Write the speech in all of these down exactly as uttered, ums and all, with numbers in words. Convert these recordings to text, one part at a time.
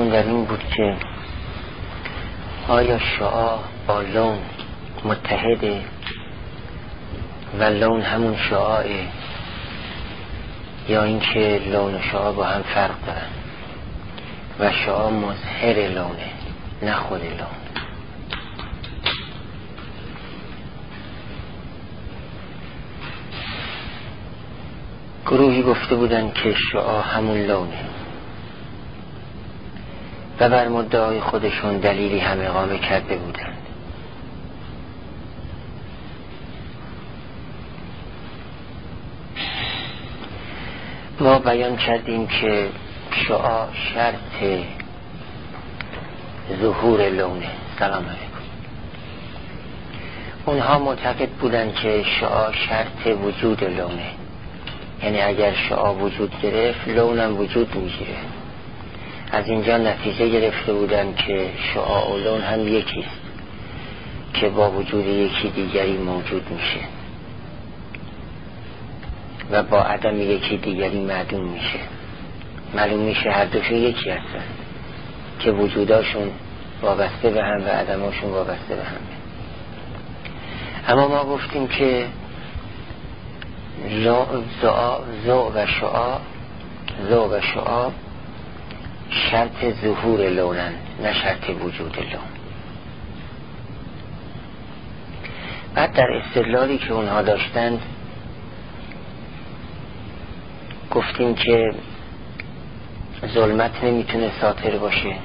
بحثمون در این بود که آیا شعاع با لون متحده و لون همون شعاعه یا اینکه لون و شعاع با هم فرق دارن و شعاع مظهر لونه نه خود لون. گروهی گفته بودن که شعاع همون لونه و بر مدعای خودشون دلیلی هم اقامه کرده بودند. ما بیان کردیم که شعاع شرط ظهور لونه. سلام علیکم. اونها معتقد بودند که شعاع شرط وجود لونه، یعنی اگر شعاع وجود گرفت لونم وجود میگیره. از اینجا نتیجه گرفته بودن که شعاع و لون هم یکیست که با وجود یکی دیگری موجود میشه و با عدم یکی دیگری معدوم میشه. معلوم میشه هر دوشون یکی هستن که وجوداشون وابسته به هم و عدماشون وابسته به هم. اما ما گفتیم که ضوء و شعاع ضوء و شعاع شرط ظهور لونن نه شرط وجود لون. بعد در استدلالی که اونها داشتند گفتیم که ظلمت نمیتونه ساطر باشه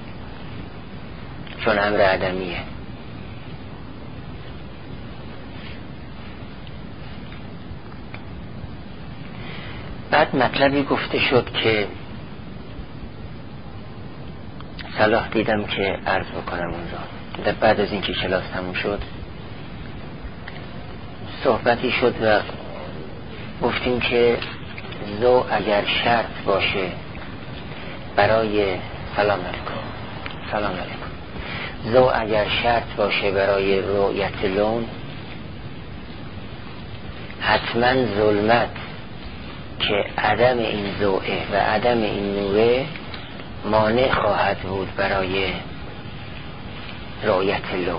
چون امر عدمیه. بعد مطلبی گفته شد که صلاح دیدم که عرض بکنم اونجا. در بعد از اینکه کلاس تموم شد صحبتی شد و گفتیم که ضوء اگر شرط باشه برای سلام علیکم سلام علیکم ضوء اگر شرط باشه برای رؤیت لون، حتما ظلمت که عدم این ضوءه و عدم این نوره مانع خواهد بود برای رؤیت لون.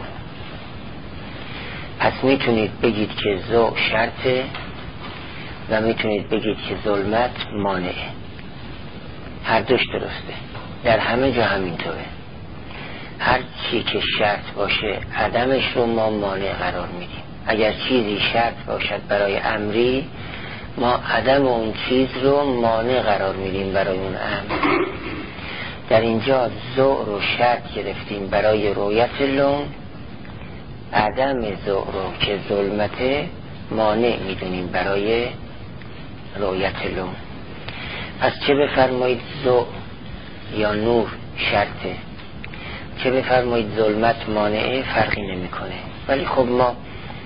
پس میتونید بگید که ضوء شرطه و میتونید بگید که ظلمت مانعه. هر دوش درسته، در همه جا همینطوره. هر چی که شرط باشه عدمش رو ما مانع قرار میدیم. اگر چیزی شرط باشد برای امری، ما عدم اون چیز رو مانع قرار میدیم برای اون امر. در اینجا ضوء رو شرط گرفتیم برای رؤیت لون، عدم ضوء رو که ظلمته مانع میدونیم برای رؤیت لون. پس چه بفرمایید ضوء یا نور شرطه، چه بفرمایید ظلمت مانعه، فرقی نمیکنه. ولی خب ما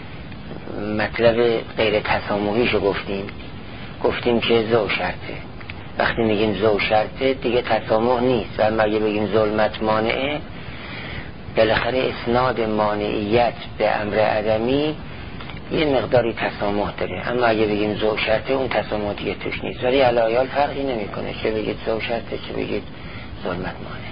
مطلب غیر تسامحیشو گفتیم گفتیم که ضوء شرطه. وقتی میگیم ضوء شرطه دیگه تسامح نیست. و اگه بگیم ظلمت مانعه، بالاخره اسناد مانعیت به امر عدمی یه مقداری تسامح داره. اما اگه بگیم ضوء شرطه اون تسامح دیگه توش نیست. ولی علایال فرقی نمیکنه چه بگید ضوء شرطه چه بگید ظلمت مانعه.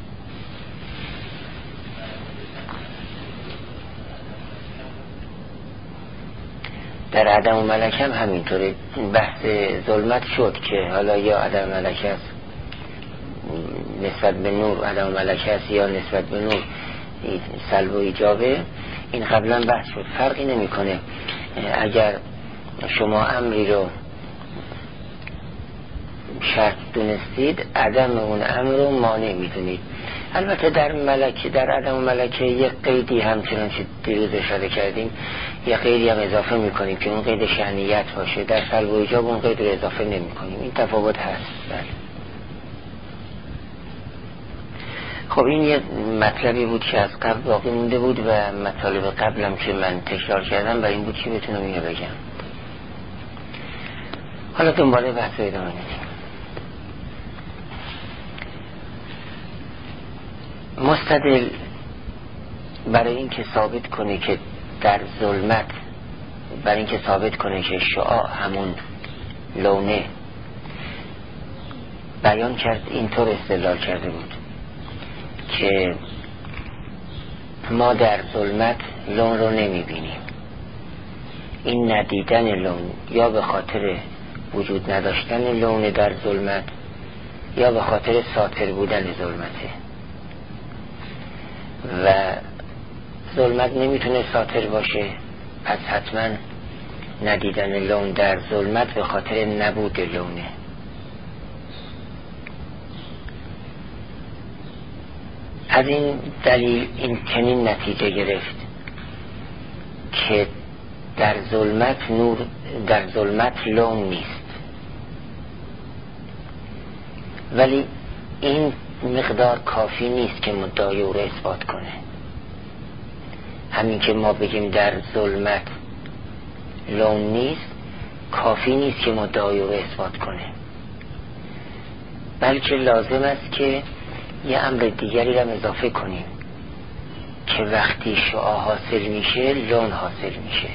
در عدم و ملکه هم همینطوره. بحث ظلمت شد که حالا یا عدم ملکه است نسبت به نور، عدم ملکه است یا نسبت به نور سلب و ایجابه. این قبلا بحث شد. فرقی نمیکنه. اگر شما امری رو شرط دونستید، عدم اون امر رو مانع میدونید. البته در ملکه، در عدم و ملکه یک قیدی همچنان که دیروز اشاره کردیم، یک قیدی هم اضافه میکنیم که اون قید شأنیت باشه. در سلب و ایجاب اون قید رو اضافه نمی کنیم. این تفاوت هست. بله. خب این یه مطلبی بود که از قبل باقی مونده بود و مطالب قبلم که من تکرار کردم برای این بود که بتونم اینو بگم. حالا دنباله بحث رو ادامه میدیم. مستدل برای این که ثابت کنه که در ظلمت، برای این که ثابت کنه که شعاع همون لونه، بیان کرد اینطور استدلال کرده بود که ما در ظلمت لون رو نمی بینیم. این ندیدن لون یا به خاطر وجود نداشتن لون در ظلمت یا به خاطر ساطر بودن ظلمته و ظلمت نمیتونه ساطر باشه، پس حتما ندیدن لون در ظلمت به خاطر نبود لونه. از این دلیل این چنین نتیجه گرفت که در ظلمت نور، در ظلمت لون نیست. ولی این مقدار کافی نیست که مدعای او را اثبات کنه. همین که ما بگیم در ظلمت لون نیست کافی نیست که مدعای او را اثبات کنه، بلکه لازم است که یه امر دیگری را اضافه کنیم که وقتی شعاع حاصل میشه لون حاصل میشه،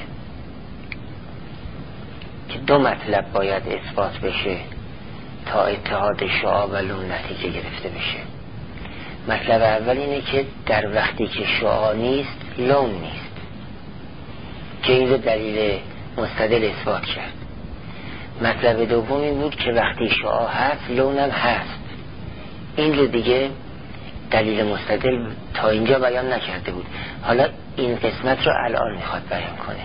که دو مطلب باید اثبات بشه تا اتحاد شعاع و لون نتیجه گرفته بشه. مطلب اول اینه که در وقتی که شعاع نیست لون نیست، که این رو دلیل مستدل اثبات کرد. مطلب دوم این بود که وقتی شعاع هست لونم هست. این رو دیگه دلیل مستدل تا اینجا بیان نکرده بود، حالا این قسمت رو الان میخواد بیان کنه.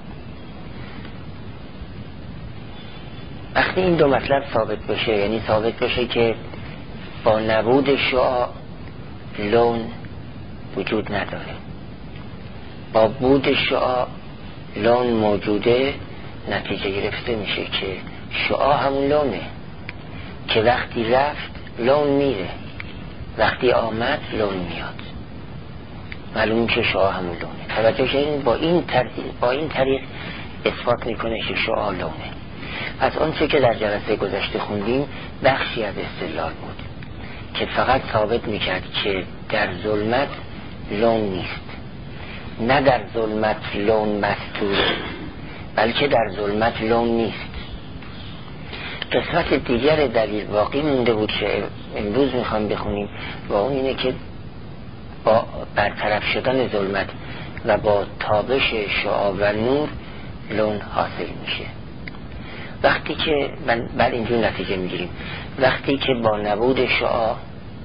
وقتی این دو مطلب ثابت بشه، یعنی ثابت بشه که با نبود شعاع لون وجود نداره، با بود شعاع لون موجوده، نتیجه گرفته میشه که شعاع همون لونه، که وقتی رفت لون میره، وقتی آمد لون میاد. معلوم که شعاع همون لونه. توجه شدین؟ با این طریق با این طریق اثبات میکنه که شعاع لونه. پس آنچه که در جلسه گذشته خوندیم بخشی از استدلال بود که فقط ثابت میکرد که در ظلمت لون نیست، نه در ظلمت لون مستوره، بلکه در ظلمت لون نیست. قسمت دیگر دلیل باقی مونده بود که امروز میخوام بخونیم و اون اینه که با برطرف شدن ظلمت و با تابش شعاع و نور لون حاصل میشه. وقتی که بل اینجور نتیجه میگیریم وقتی که با نبود شعاع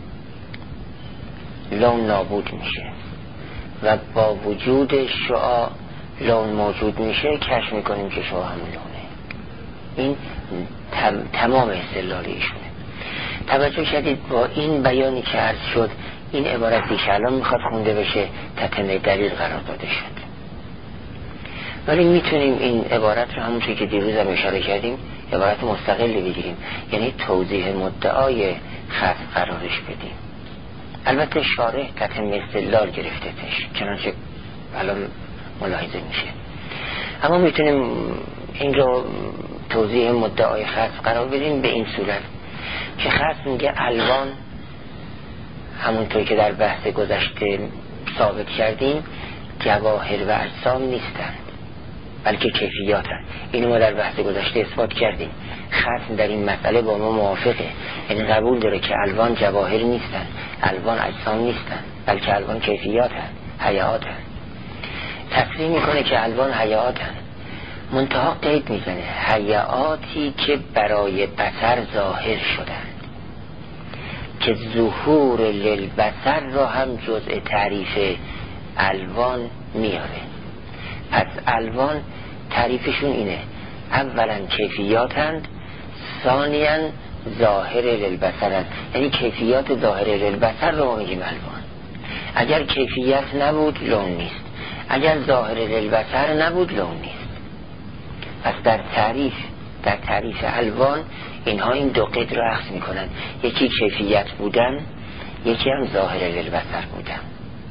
لون نابود میشه و با وجود شعاع لون موجود میشه، کشف میکنیم که شعاع همون لونه. این تم، تمام استدلال ایشونه. توجه شدید؟ با این بیانی که عرض شد این عبارتی که الان میخواد خونده بشه تتمه دلیل قرار داده شد. ولی میتونیم این عبارت رو همونطور که دیروز هم اشاره کردیم عبارت مستقلی بگیریم، یعنی توضیح مدعای خاص قرارش بدیم. البته شارح تتمه استدلال گرفتهش، چنانچه الان ملاحظه میشه. اما میتونیم این رو توضیح مدعای خاص قرار بدیم به این صورت که خاص میگه الوان همونطور که در بحث گذشته ثابت کردیم جواهر و اجسام نیستند بلکه کیفیاتند. اینو ما در بحث گذشته اثبات کردیم. خاص در این مسئله با ما موافقه، یعنی قبول داره که الوان جواهر نیستند، الوان اجسام نیستند، بلکه الوان کیفیاتند، حیاتند. تصریح میکنه که الوان حیاتند، منتها قید میزنه حیاتی که برای بصر ظاهر شدند، که ظهور للبصر را هم جزء تعریف الوان میاره. پس الوان تعریفشون اینه: اولا کیفیاتند، ثانیاً ظاهر للبصرند، یعنی کیفیات ظاهر للبصر رو میگیم الوان. اگر کیفیت نبود لون نیست، اگر ظاهر للبصر نبود لون نیست. پس در تعریف در تعریف الوان اینها این دو قید رو اخذ میکنن، یکی کیفیت بودن، یکی هم ظاهر للبصر بودن.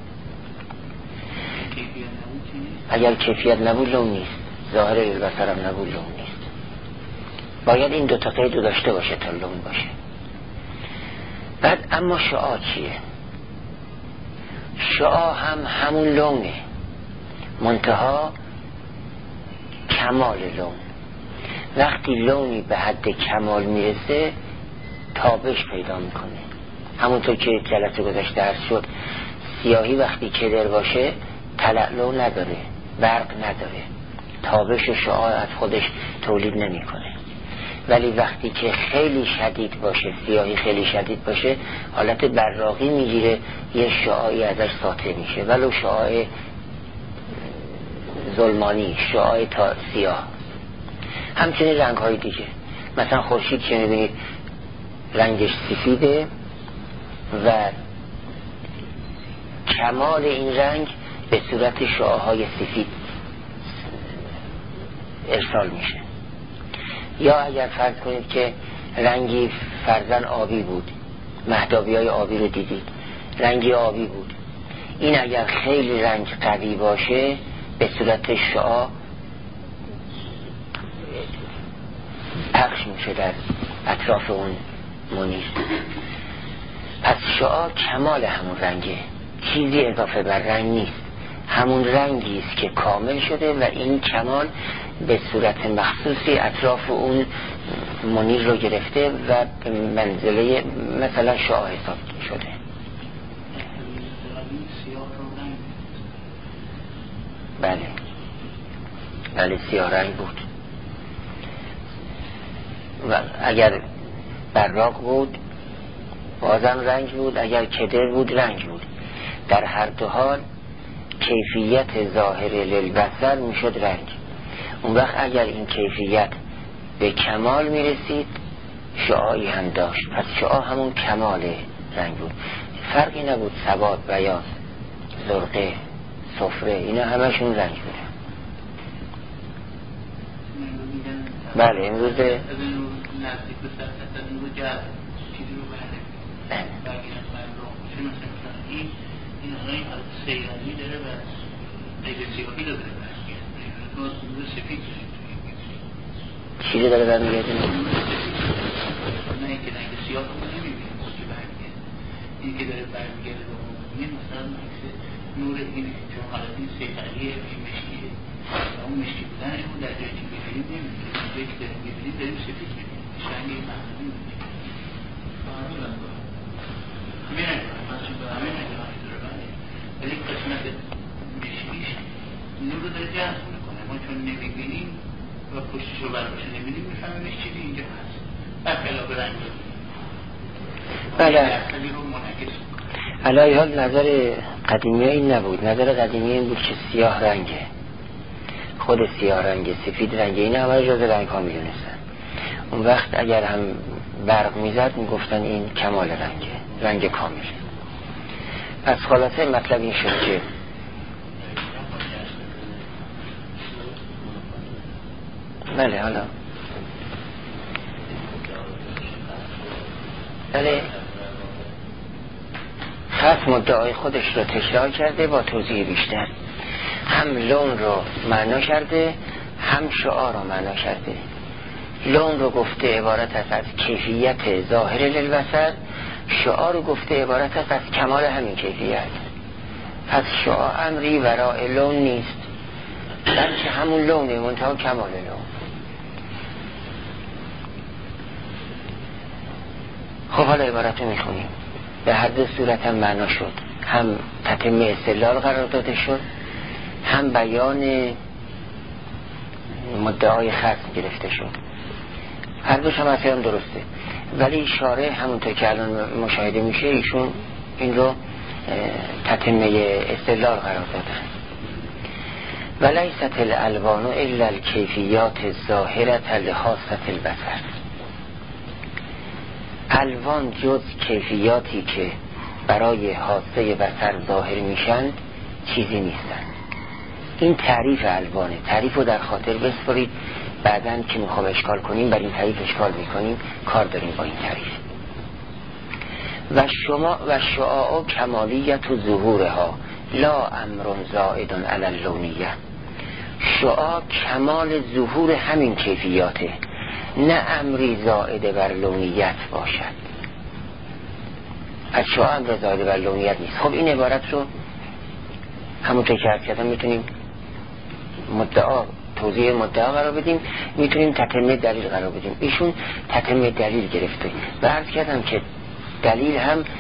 اگر کیفیت نبود لون نیست، ظاهر للبصر هم نبود لون نیست. باید این دو تا قید رو داشته باشه تا لون باشه. بعد اما شعاع چیه؟ شعاع هم همون لونه، منتها کمال لون. وقتی لونی به حد کمال میرسه تابش پیدا میکنه، همونطور که جلسه گذشته عرض شد، سیاهی وقتی کدر باشه تلألؤ نداره، برق نداره، تابش و شعاع از خودش تولید نمیکنه. ولی وقتی که خیلی شدید باشه، سیاهی خیلی شدید باشه، حالت براقی میگیره، یه شعاعی ازش ساطع میشه، ولو شعاع ظلمانی، شعاع تا سیاه. همچنین رنگ های دیگه، مثلا خورشید که میبینید رنگش سفیده و کمال این رنگ به صورت شعاعهای سفید ارسال میشه. یا اگر فرض کنید که رنگی فرزن آبی بود، مهتابی های آبی رو دیدید، رنگی آبی بود، این اگر خیلی رنگ قوی باشه به صورت شعاع پخش میشه در اطراف اون منیر. پس شعاع کمال همون رنگه، چیزی اضافه بر رنگ نیست، همون رنگی است که کامل شده و این کمال به صورت مخصوصی اطراف اون منیر رو گرفته و به منزله مثلا شعاع حساب شده. بله بله سیاه رنگ بود و اگر براق بود بازم رنگ بود، اگر کدر بود رنگ بود. در هر دو حال کیفیت ظاهر للبصر میشد رنگ. اون وقت اگر این کیفیت به کمال میرسید شعاعی هم داشت، پس شعاع همون کمال رنگ بود، فرقی نبود سواد، بیاض، زرقه، صفره، اینا همشون رنگ بود. بله امروز این آنهایی سیرانی داره و دیگه سیاهی داره چی رو داره برمیگرده؟ نه اینکه رنگ سیاه رو نمیبینیم که برمیگرده، این که داره برمیگرده با مبینه مثلا نور اینه، چون حالت این سیطریه، این مشکیه و اون مشکی بودنش اون در جایی که میبینیم نمیبینیم، جایی که داریم میبینیم داریم سفید میبینیم، شنگه این معنی میبینیم میرن همه نگاه ولی قسمت مشکیش نور رو داره جذب میکنه، ما چون نمیبینیم و پشتش رو برمش نمیبینیم میفهمیم مشکی اینجا هست برخلاف رنگ بله. اصلی رو منعکس میکنه. علی حال نظر قدیمی ها این نبود، نظر قدیمی این بود که سیاه رنگه، خود سیاه رنگه، سفید رنگه، این همه جز رنگ ها میدونستن. اون وقت اگر هم برق میزد میگفتن این کمال رنگه، رنگ کامله. پس خلاصه مطلب این شد که بله حالا بله خط مدعای خودش رو تکرار کرده با توضیح بیشتر، هم لون رو معنا کرده هم شعار رو معنا کرده. لون رو گفته عبارت است از کیفیت ظاهر للبصر، شعار رو گفته عبارت است از کمال همین کیفیت. پس شعار امری ورای لون نیست، بلکه همون لونه منتها کمال لون. خب حالا عبارت رو میخونیم. به هر دو صورت هم معنا شد، هم تتمه استدلال قرار داده شد، هم بیان مدعای خصم گرفته شد. هر دوش هم اصلا درسته، ولی شارع همونطور که الان مشاهده میشه ایشون این رو تتمه استدلال قرار دادن. ولیست الالوان الا الکیفیات الظاهرة لخاصة البصر. الوان جز کیفیاتی که برای حاسه بصر ظاهر میشن چیزی نیستن. این تعریف الوانه. تعریف رو در خاطر بسپارید، بعدن که میخوام اشکال کنیم بر این تعریف اشکال میکنیم، کار داریم با این تعریف. و شما و شعاع کمالیت و ظهورها لا امر زائد علی اللونیه. شعاع کمال ظهور همین کیفیاته، نه امری زائد بر لونیت باشد. از شعاع امر زائد بر لونیت نیست. خب این عبارت رو همونطور که عرض کردم میتونیم مدعا توضیح مدعا قرار بدیم، میتونیم تتمه دلیل قرار بدیم. ایشون تتمه دلیل گرفته و عرض کردم که دلیل هم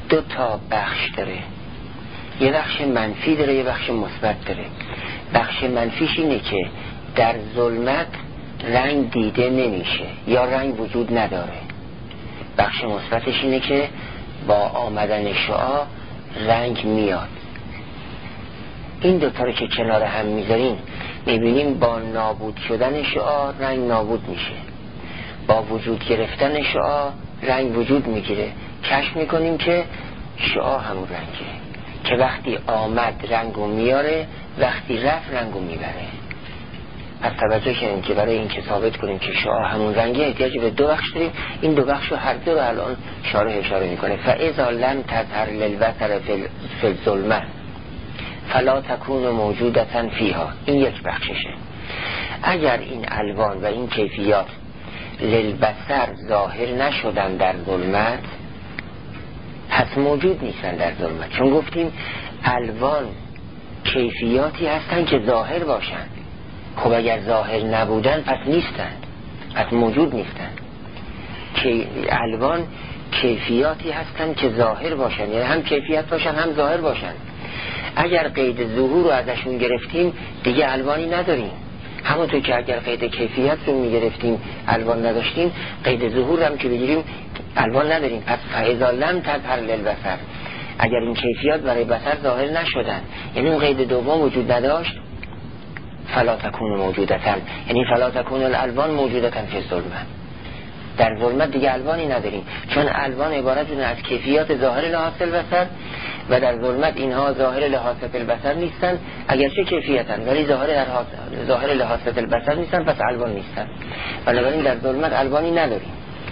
دو تا بخش داره، یه بخش منفی داره، یه بخش مثبت داره. بخش منفیش اینه که در ظلمت رنگ دیده نمیشه یا رنگ وجود نداره. بخش مثبتش اینه که با آمدن شعاع رنگ میاد. این دوتا رو که کنار هم میذاریم میبینیم با نابود شدن شعاع رنگ نابود میشه، با وجود گرفتن شعاع رنگ وجود میگیره. کشف میکنیم که شعاع همون رنگه که وقتی آمد رنگو میاره، وقتی رفت رنگو میبره. پس توجه کنیم که برای این که ثابت کنیم که شعاع همون رنگه احتیاج به دو بخش داریم. این دو بخش رو هر دو رو الان شارح اشاره میکنه. فاذا لم تظهر للبصر فی الظلمه فلا تکون موجودتا فیها. این یک بخششه. اگر این الوان و این کیفیات للبصر ظاهر نشدن در ظلمت، پس موجود نیستن در ظلمت. چون گفتیم الوان کیفیاتی هستن که ظاهر باشن. خب اگر ظاهر نبودن پس نیستن، پس موجود نیستن. که الوان کیفیاتی هستن که ظاهر باشن، یعنی هم کیفیت باشن هم ظاهر باشن. اگر قید ظهور رو ازشون گرفتیم دیگه الوانی نداریم. همونطور که اگر قید کیفیت رو میگرفتیم الوان نداشتیم، قید ظهور هم که بگیریم الوان نداریم. پس فاذا لم تظهر للبصر، اگر این کیفیات برای بصر ظاهر نشدن، یعنی اون قید دوم وجود نداشت، فلا تکون موجودتن، یعنی فلا تکون الالوان موجودتن فی الظلمه. در ظلمت دیگه الوانی نداریم، چون الوان عبارتون از کیفیات ظاهر لحاظ البصر و در ظلمت اینها ظاهر لحاظ البصر نیستن، اگرچه کیفیتن ولی ظاهر لحاظ ظاهر لحاظ البصر نیستن، پس الوان نیستن. بنابراین در ظلمت الوانی نداریم.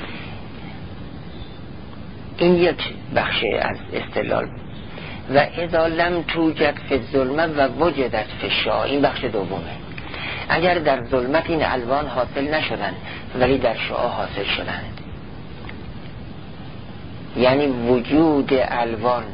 این یک بخش از استدلال. و اذا لم توجد فی الظلمه و وجدت فی الشعاع، این بخش دومه. اگر در ظلمت این الوان حاصل نشدن ولی در شعاع حاصل شدند، یعنی وجود الوان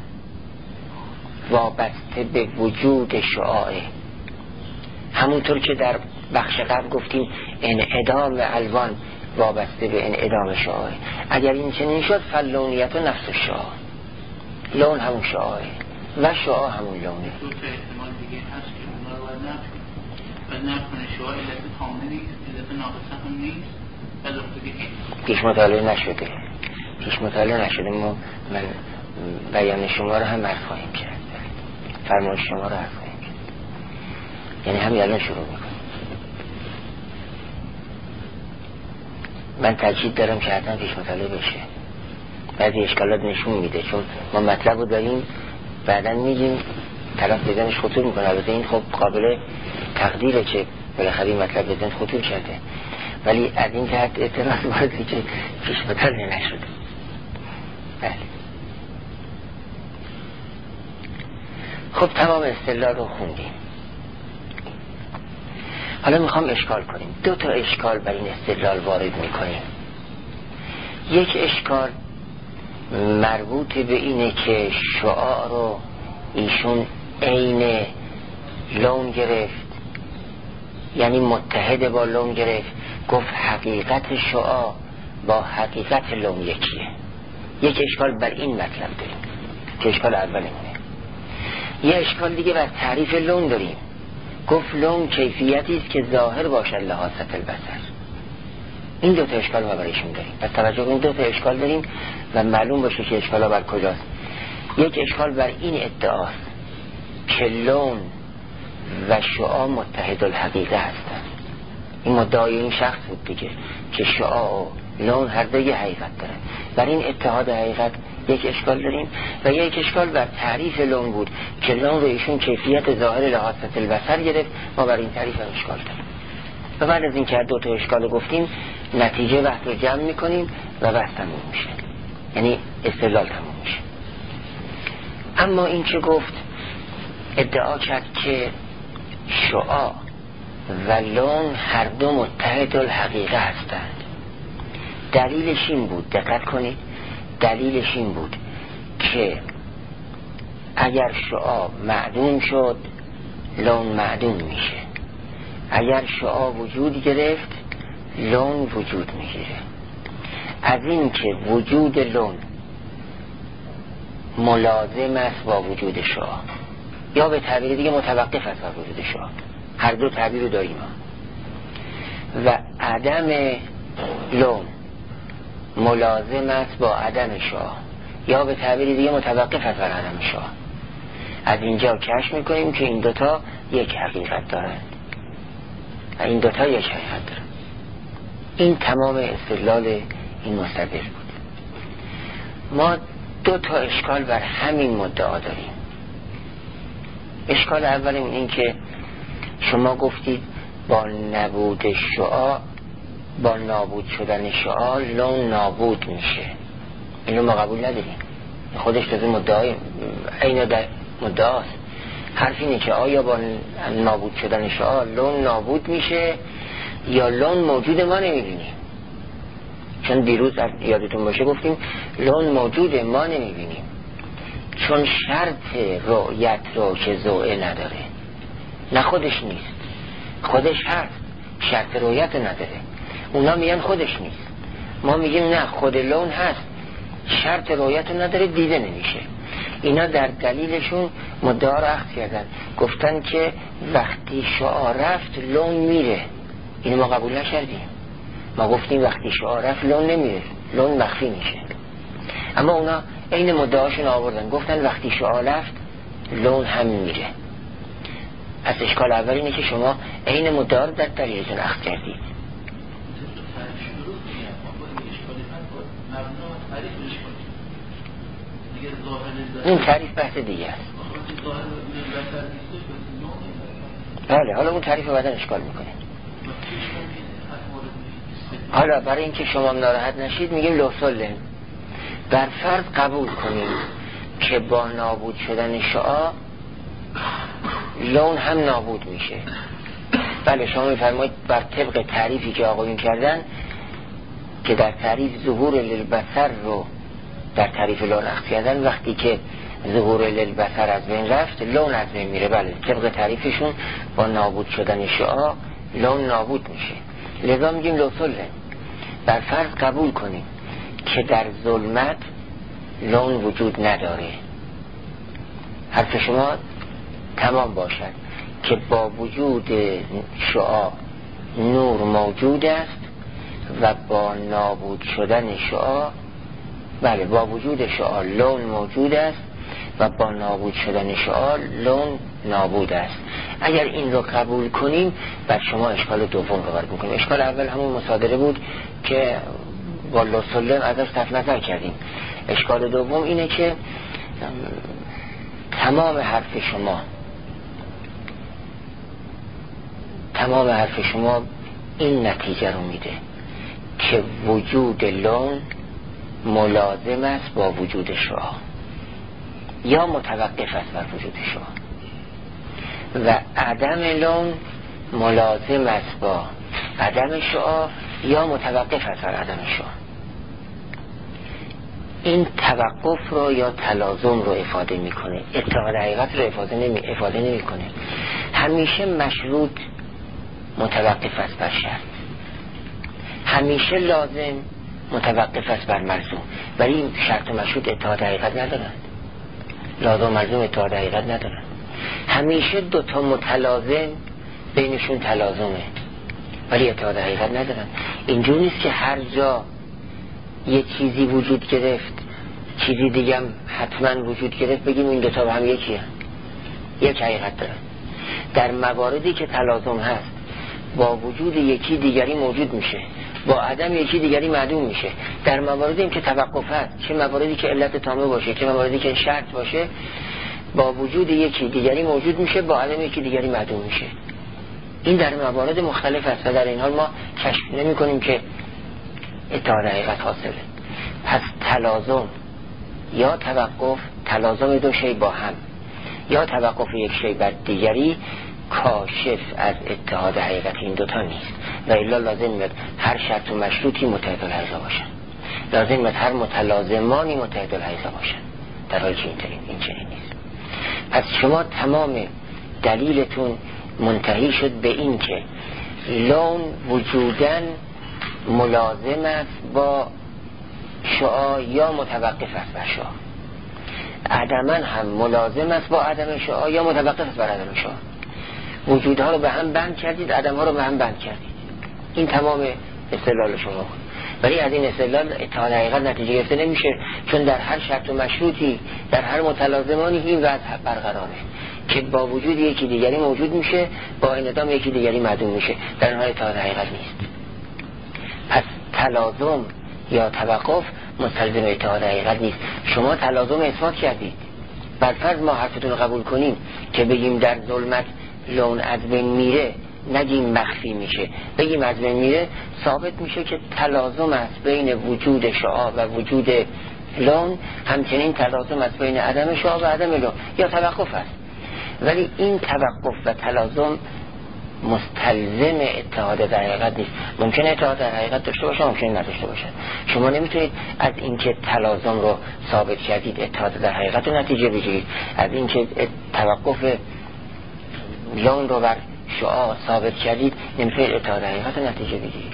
وابسته به وجود شعاعه، همونطور که در بخش قبل گفتیم انعدام الوان وابسته به انعدام شعاعه. اگر این چنین شد فاللونیت و نفس الشعاع، لون همون شعاعه و شعاع همون لونه. دو تا احتمال دیگه هست که اونا رو باید نفت کنه و نفت کنه شعاع علت کامل نیست، علت ناقصه هم نیست و لحظه دیگه پیش مطالعه نشده پیش مطالعه نشده ما من بیان شما رو هم عرض خواهیم کرد، فرمایش شما رو عرض خواهیم کرد، یعنی همین الان شروع میکنیم. من تاکید دارم که حتما پیش مطالعه بشه. بعضی اشکالات نشون میده، چون ما مطلب رو داریم بعدن میگیم طرف بزنش خطور میکنه. البته این خب قابل تقدیره که بالاخره مطلب بزن خطور کرده، ولی از این جهت اعتراض وارده که پیش مطالعه نشده. بله خب تمام استدلال رو خوندیم. حالا میخوام اشکال کنیم. دو تا اشکال بر این استدلال وارد میکنیم. یک اشکال مربوط به اینه که شعاع رو ایشون عین لون گرفت، یعنی متحد با لون گرفت، گفت حقیقت شعاع با حقیقت لون یکیه. یک اشکال بر این مطلب داریم که اشکال اولمونه. یه اشکال دیگه بر تعریف لون داریم. گفت لون کیفیتی است که ظاهر باشد لحاظ البصر. این دو تا اشکال ما برایشون داریم. پس توجه کنید دو تا اشکال داریم و معلوم باشه که اشکال ها بر کجاست. یک اشکال بر این ادعاست که لون و شعاع متحد الحقیقه هستند. این مدعای این شخص بود دیگه که شعاع و لون هر دو یه حقیقت دارن. بر این اتحاد حقیقت یک اشکال داریم و یک اشکال بر تعریف لون بود که لون رو ایشون کیفیت ظاهر لحاظ البصر گرفت. ما بر این تعریف هم اشکال داریم. و بعد از این که دو تا اشکال گفتیم نتیجه وقت رو جمع میکنیم و بحث تموم میشه، یعنی استدلال تموم میشه. اما این که گفت ادعا کرد که شعاع و لون هر دو متحد الحقیقه هستند. دلیلش این بود، دقت کنید، دلیلش این بود که اگر شعاع معدوم شد لون معدوم میشه، اگر شعاع وجود گرفت لون وجود میگیره. از این که وجود لون ملازم است با وجود شعاع، یا به تعبیر دیگه متوقف است با وجود شعاع. هر دو تعبیر رو داریم. و عدم لون ملازم است با عدم شعاع، یا به تعبیر دیگه متوقف است بر عدم شعاع. از اینجا کشف میکنیم که این دوتا یک حقیقت دارند و این دوتا یک حقیقت دارند. این تمام استدلال این مستدل بود. ما دو تا اشکال بر همین مدعا داریم. اشکال اول این که شما گفتید با نبود شعاع، با نابود شدن شعاع لون نابود میشه. اینو ما قبول نداریم. خودش تازه مدعای اینو در مدعاست. حرف اینه که آیا با نابود شدن شعاع لون نابود میشه یا لون موجود ما نمیبینیم. چون دیروز یادتون باشه گفتیم لون موجود ما نمیبینیم، چون شرط رؤیت رو که ضوء نداره. نه خودش نیست، خودش هست، شرط رؤیت نداره. اونا میگن خودش نیست، ما میگیم نه خود لون هست، شرط رؤیت نداره، دیده نمیشه. اینا در دلیلشون مدعا رو اخذ کردن، گفتن که وقتی شعاع رفت لون میره. اینو ما قبول نکردیم. ما گفتیم وقتی شعاع رفت لون نمیره، لون مخفی میشه. اما اونا این مدعاشون آوردن، گفتن وقتی شعاع رفت لون هم میره. از اشکال اول اینه که شما این مدعا رو در دلیلتون اخذ کردید. این تعریف بحث دیگه است. بله، حالا اون تعریف رو بعدن اشکال میکنه. حالا برای اینکه شما ناراحت نشید میگیم لوسلم. بر فرض قبول کنیم که با نابود شدن شعاع لون هم نابود میشه. بله، شما میفرمایید بر طبق تعریفی که آقایون کردن که در تعریف ظهور للبصر رو در تعریف لون اخذ کردن، وقتی که ظهور للبصر از بین رفت لون از بین میره. بله، طبق تعریفشون با نابود شدن شعاع لون نابود میشه. لذا میگیم لوسلم. بر فرض قبول کنیم که در ظلمت لون وجود نداره. حرف شما تمام باشد که با وجود شعاع نور موجود است و با نابود شدن شعاع، بله، با وجود شعاع لون موجود است و با نابود شدن شعاع لون نابود است. اگر این رو قبول کنیم بر شما اشکال دوم رو وارد میکنیم. اشکال اول همون مصادره بود که با لوسلم ازش صرف نظر کردیم. اشکال دوم اینه که تمام حرف شما تمام حرف شما این نتیجه رو میده که وجود لون ملازم است با وجود شعاع یا متوقف است بر وجود شعاع، و عدم لون ملازم است با عدم شعاع یا متوقف است بر عدم شعاع. این توقف رو یا تلازم رو افاده میکنه، اتحاد حقیقت رو افاده نمی افاده نمیکنه. همیشه مشروط متوقف است بر شرط، همیشه لازم متوقف است بر ملزوم. ولی این شرط و مشروط اتحاد حقیقت ندارند، لازم و ملزوم اتحاد حقیقت ندارند. همیشه دوتا متلازم بینشون تلازمه ولی اتحاد حقیقت ندارند. اینجور نیست که هر جا یه چیزی وجود گرفت چیزی دیگه هم حتما وجود گرفت بگیم این دوتا با هم یکی هم. یک حقیقت دارن. در مواردی که تلازم هست با وجود یکی دیگری موجود میشه، با عدم یکی دیگری معدوم میشه. در مواردی هم که توقف هست، چه مواردی که علت تامه باشه چه مواردی که شرط باشه، با وجود یکی دیگری موجود میشه، با عدم یکی دیگری معدوم میشه. این در موارد مختلف است و در این حال ما کشف نمی کنیم که اتحاد حقیقت حاصله. پس تلازم یا توقف، تلازم دو شی با هم یا توقف یک شی بر دیگری کاشف از اتحاد حقیقت این دوتا نیست. و الا لازم میاد هر شرط و مشروطی متحد الحیزه باشن، لازم میاد هر متلازمانی متحد الحیزه باشن، در حالی که این چنین نیست. پس شما تمام دلیلتون منتهی شد به این که لون وجودن ملازم است با شعاع یا متوقف است بر شعاع. عدما هم ملازم است با عدم شعاع یا متوقف است بر عدم شعاع. وجودها رو به هم بند کردید، عدمها رو به هم بند کردید. این تمام استدلال شما. ولی از این استدلال اتحاد حقیقت نتیجه گرفته نمیشه، چون در هر شرط و مشروطی، در هر متلازمانی این وضع برقراره که با وجود یکی دیگری موجود میشه، با انعدام یکی دیگری معدوم میشه. در اونها اتحاد حقیقت نیست. پس تلازم یا توقف مستلزم اتحاد حقیقت نیست. شما تلازم اثبات کردید. بر فرض ما حرفتون قبول کنیم که بگیم در ظلمت لون از بین میره، نگیم مخفی میشه، بگیم از بین میره، ثابت میشه که تلازم است بین وجود شعاع و وجود لون، همچنین تلازم است بین عدم شعاع و عدم لون، یا توقف است. ولی این توقف و تلازم مستلزم اتحاد در حقیقت نیست. ممکنه اتحاد در حقیقت داشته باشه، ممکنه نداشته باشه. شما نمیتونید از اینکه تلازم رو ثابت کردید اتحاد در حقیقت رو نتیجه بگیرید، از اینکه توقف لون رو بر شعاع ثابت کردید نمیتونید اتحاد در حقیقت رو نتیجه بگیرید.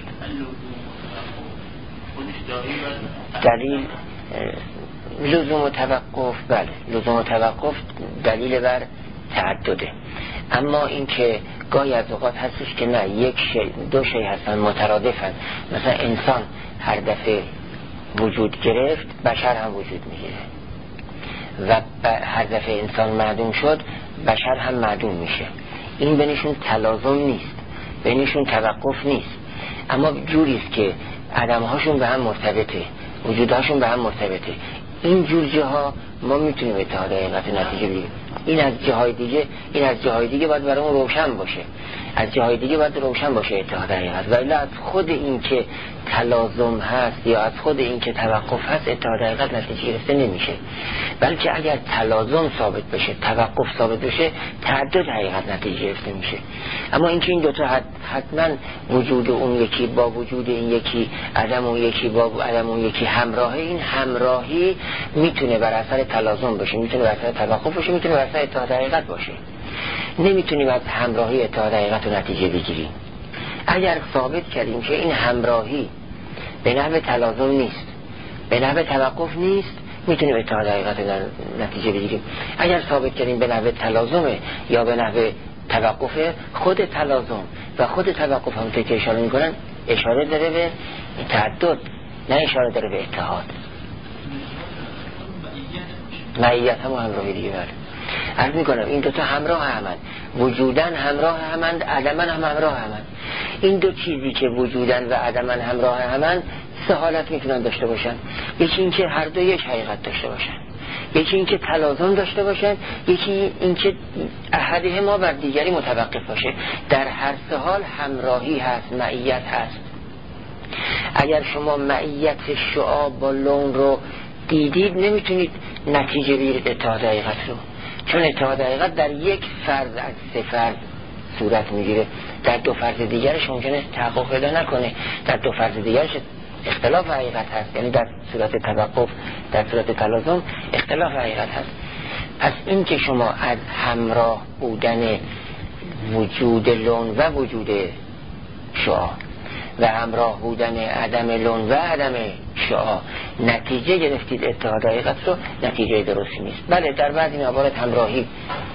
دلیل لزوم و توقف، بله لزوم و توقف دلیل بر تعدده. اما این که گاهی از اوقات هستش که نه، یک شی دو شی هستن مترادفن. مثلا انسان هر دفعه وجود گرفت، بشر هم وجود میگیره، و هر دفعه انسان معدوم شد، بشر هم معدوم میشه. این بینشون تلازم نیست، بینشون توقف نیست، اما جوریست که عدمهاشون به هم مرتبطه، وجودهاشون به هم مرتبطه. این جور جاها ما میتونیم اتحاد حقیقت نتیجه بگیریم. این از جاهای دیگه این از جاهای دیگه باید برامون روشن باشه، از جاهای دیگه باید روشن باشه اتحاد حقیقت. ولی از خود این که تلازم هست یا از خود این که توقف هست اتحاد حقیقت نتیجه گرفته نمیشه. بلکه اگر تلازم ثابت بشه، توقف ثابت بشه، تعدد حقیقت نتیجه گرفته میشه. اما اینکه این دوتا حتما وجود اون یکی با وجود این یکی، عدم اون یکی با عدم اون یکی همراهه، این همراهی میتونه بر اثر تلازم باشه، میتونه بر اثر توقف باشه، میتونه بر اثر اتحاد حقیقت باشه. نمیتونیم از همراهی اتحاد حقیقت رو نتیجه بگیریم. اگر ثابت کردیم که این همراهی به نحو تلازم نیست، به نحو توقف نیست، میتونیم اتحاد حقیقت رو نتیجه بگیریم. اگر ثابت کردیم به نحو تلازمه یا به نحو توقفه، خود تلازم و خود توقف هم که اشاره میکنن اشاره داره به تعدد، نه اشاره داره به اتحاد. معیت هم و همراهی دیگه. بله عرض میکنم این دوتا همراه همند، وجودن همراه همند، عدمن هم همراه همند. این دو چیزی که وجودن و عدمن همراه همند سه حالت میتونن داشته باشن. یکی این که هر دو یک حقیقت داشته باشن، یکی این که تلازم داشته باشن، یکی این که احدهما بر دیگری متوقف باشه. در هر سه حال همراهی هست، معیت هست. اگر شما معیت شعاع با لون رو دیدید نمیتونید نتیجه بگیرید اتحاد حقیقت رو، چون اتحاد حقیقت در یک فرض از سه فرض صورت میگیره. در دو فرض دیگرش ممکنه تحقق پیدا نکنه، در دو فرض دیگرش اختلاف حقیقت هست، یعنی در صورت توقف، در صورت تلازم اختلاف حقیقت هست. پس این که شما از همراه بودن وجود لون و وجود شعاع و همراه بودن عدم لون و عدم شعاع نتیجه گرفتید اتحاد حقیقت رو، نتیجه درستی نیست. بله در بعضی موارد همراهی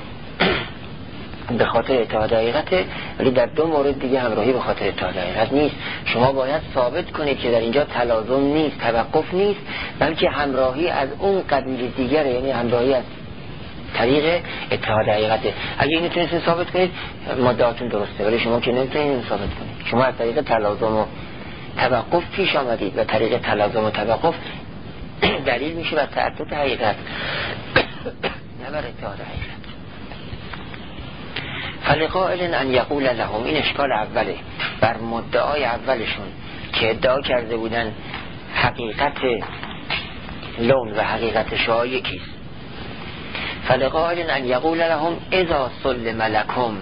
به خاطر اتحاد حقیقت، ولی در دو مورد دیگه همراهی به خاطر اتحاد حقیقت نیست. شما باید ثابت کنید که در اینجا تلازم نیست، توقف نیست، بلکه همراهی از اون قبیل دیگره، یعنی همراهی از طریق اتحاد حقیقته. اگه اینو تونستین ثابت کنید مدعاتون درسته، ولی شما که نمیتونید اینو ثابت کنید. شما از طریق تلازم و توقف پیش آمدید و طریق تلازم و توقف دلیل میشه بر تعدد حقیقت نه بر اتحاد حقیقت. فلقائل ان یقول لهم، این اشکال اوله بر مدعای اولشون که ادعا کرده بودن حقیقت لون و حقیقت شعاع یکیست. فلقائل ان یقول لهم اذا سلم لكم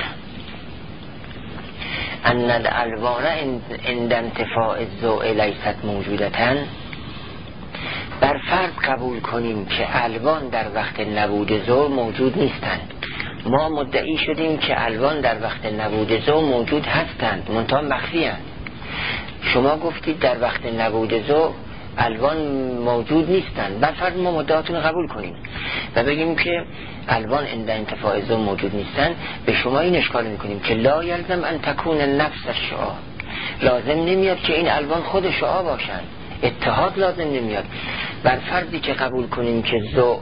ان الالوان عند انتفاع الضوء لیست موجودتاً، بر فرض قبول کنیم که الوان در وقت نبود ضوء موجود نیستند. ما مدعی شدیم که الوان در وقت نبود ضوء موجود هستند، منتها مخفی هستند. شما گفتید در وقت نبود ضوء الوان موجود نیستند. بر فرض ما مدعاتون قبول کنیم، و بگیم که الوان عند انتفاع ذو موجود نیستن، به شما این اشکال میکنیم که لا یلزم ان تکون نفس الشعاع، لازم نمیاد که این الوان خود شعاع باشن، اتحاد لازم نمیاد. بر فرضی که قبول کنیم که ذو،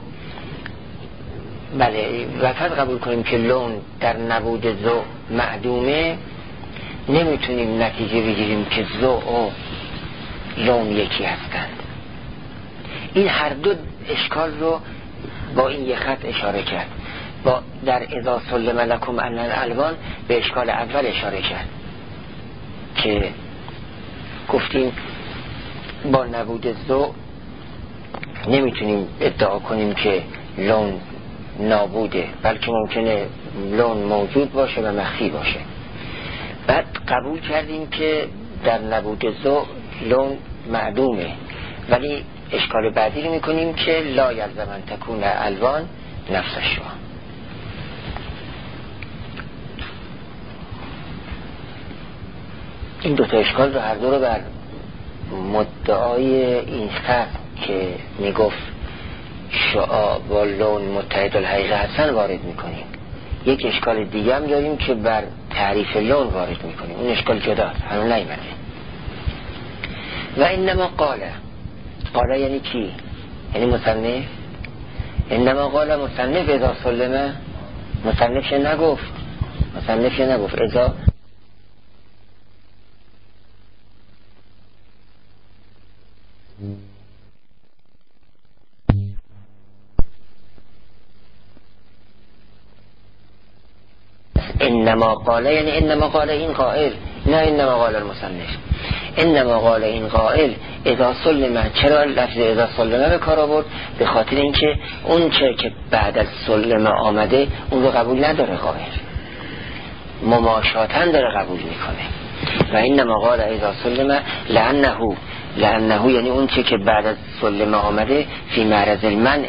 بله، بر فرض قبول کنیم که لون در نبود ذو معدومه، نمیتونیم نتیجه بگیریم که ذو و لون یکی هستند. این هر دو اشکال رو با این یک خط اشاره کرد. با در اذا سلم لکم ان الالوان به اشکال اول اشاره کرد که گفتیم با نبود ذو نمیتونیم ادعا کنیم که لون نابوده، بلکه ممکنه لون موجود باشه و مخفی باشه. بعد قبول کردیم که در نبود ذو لون معدومه، ولی اشکال بعدی رو میکنیم که لا یلزم ان تکون الوان نفس الشعاع. این دو تا اشکال رو هر دو رو بر مدعای این خط که میگفت شعاع با لون متحد الحقیقه هستن وارد میکنیم. یک اشکال دیگه هم داریم که بر تعریف لون وارد میکنیم، اون اشکال جداست، هنوز نیامده. و انما قاله، قاله یعنی کی؟ یعنی مصنف. انما قاله مصنف اذا سلمه، مصنف شه نگفت، مصنف شه نگفت اذا انما قاله، یعنی انما قاله این قائل، نه انما قاله المصنف. انما قاله این قائل اذا سلمه. چرا لفظ اذا سلمه به کار آورد؟ به خاطر اینکه اون چه که بعد از سلمه آمده اون رو قبول نداره قائل، مماشاتن داره قبول میکنه. و انما قاله اذا سلمه لانه، لانه یعنی اون چه که بعد از سلمه آمده فی معرض المنع،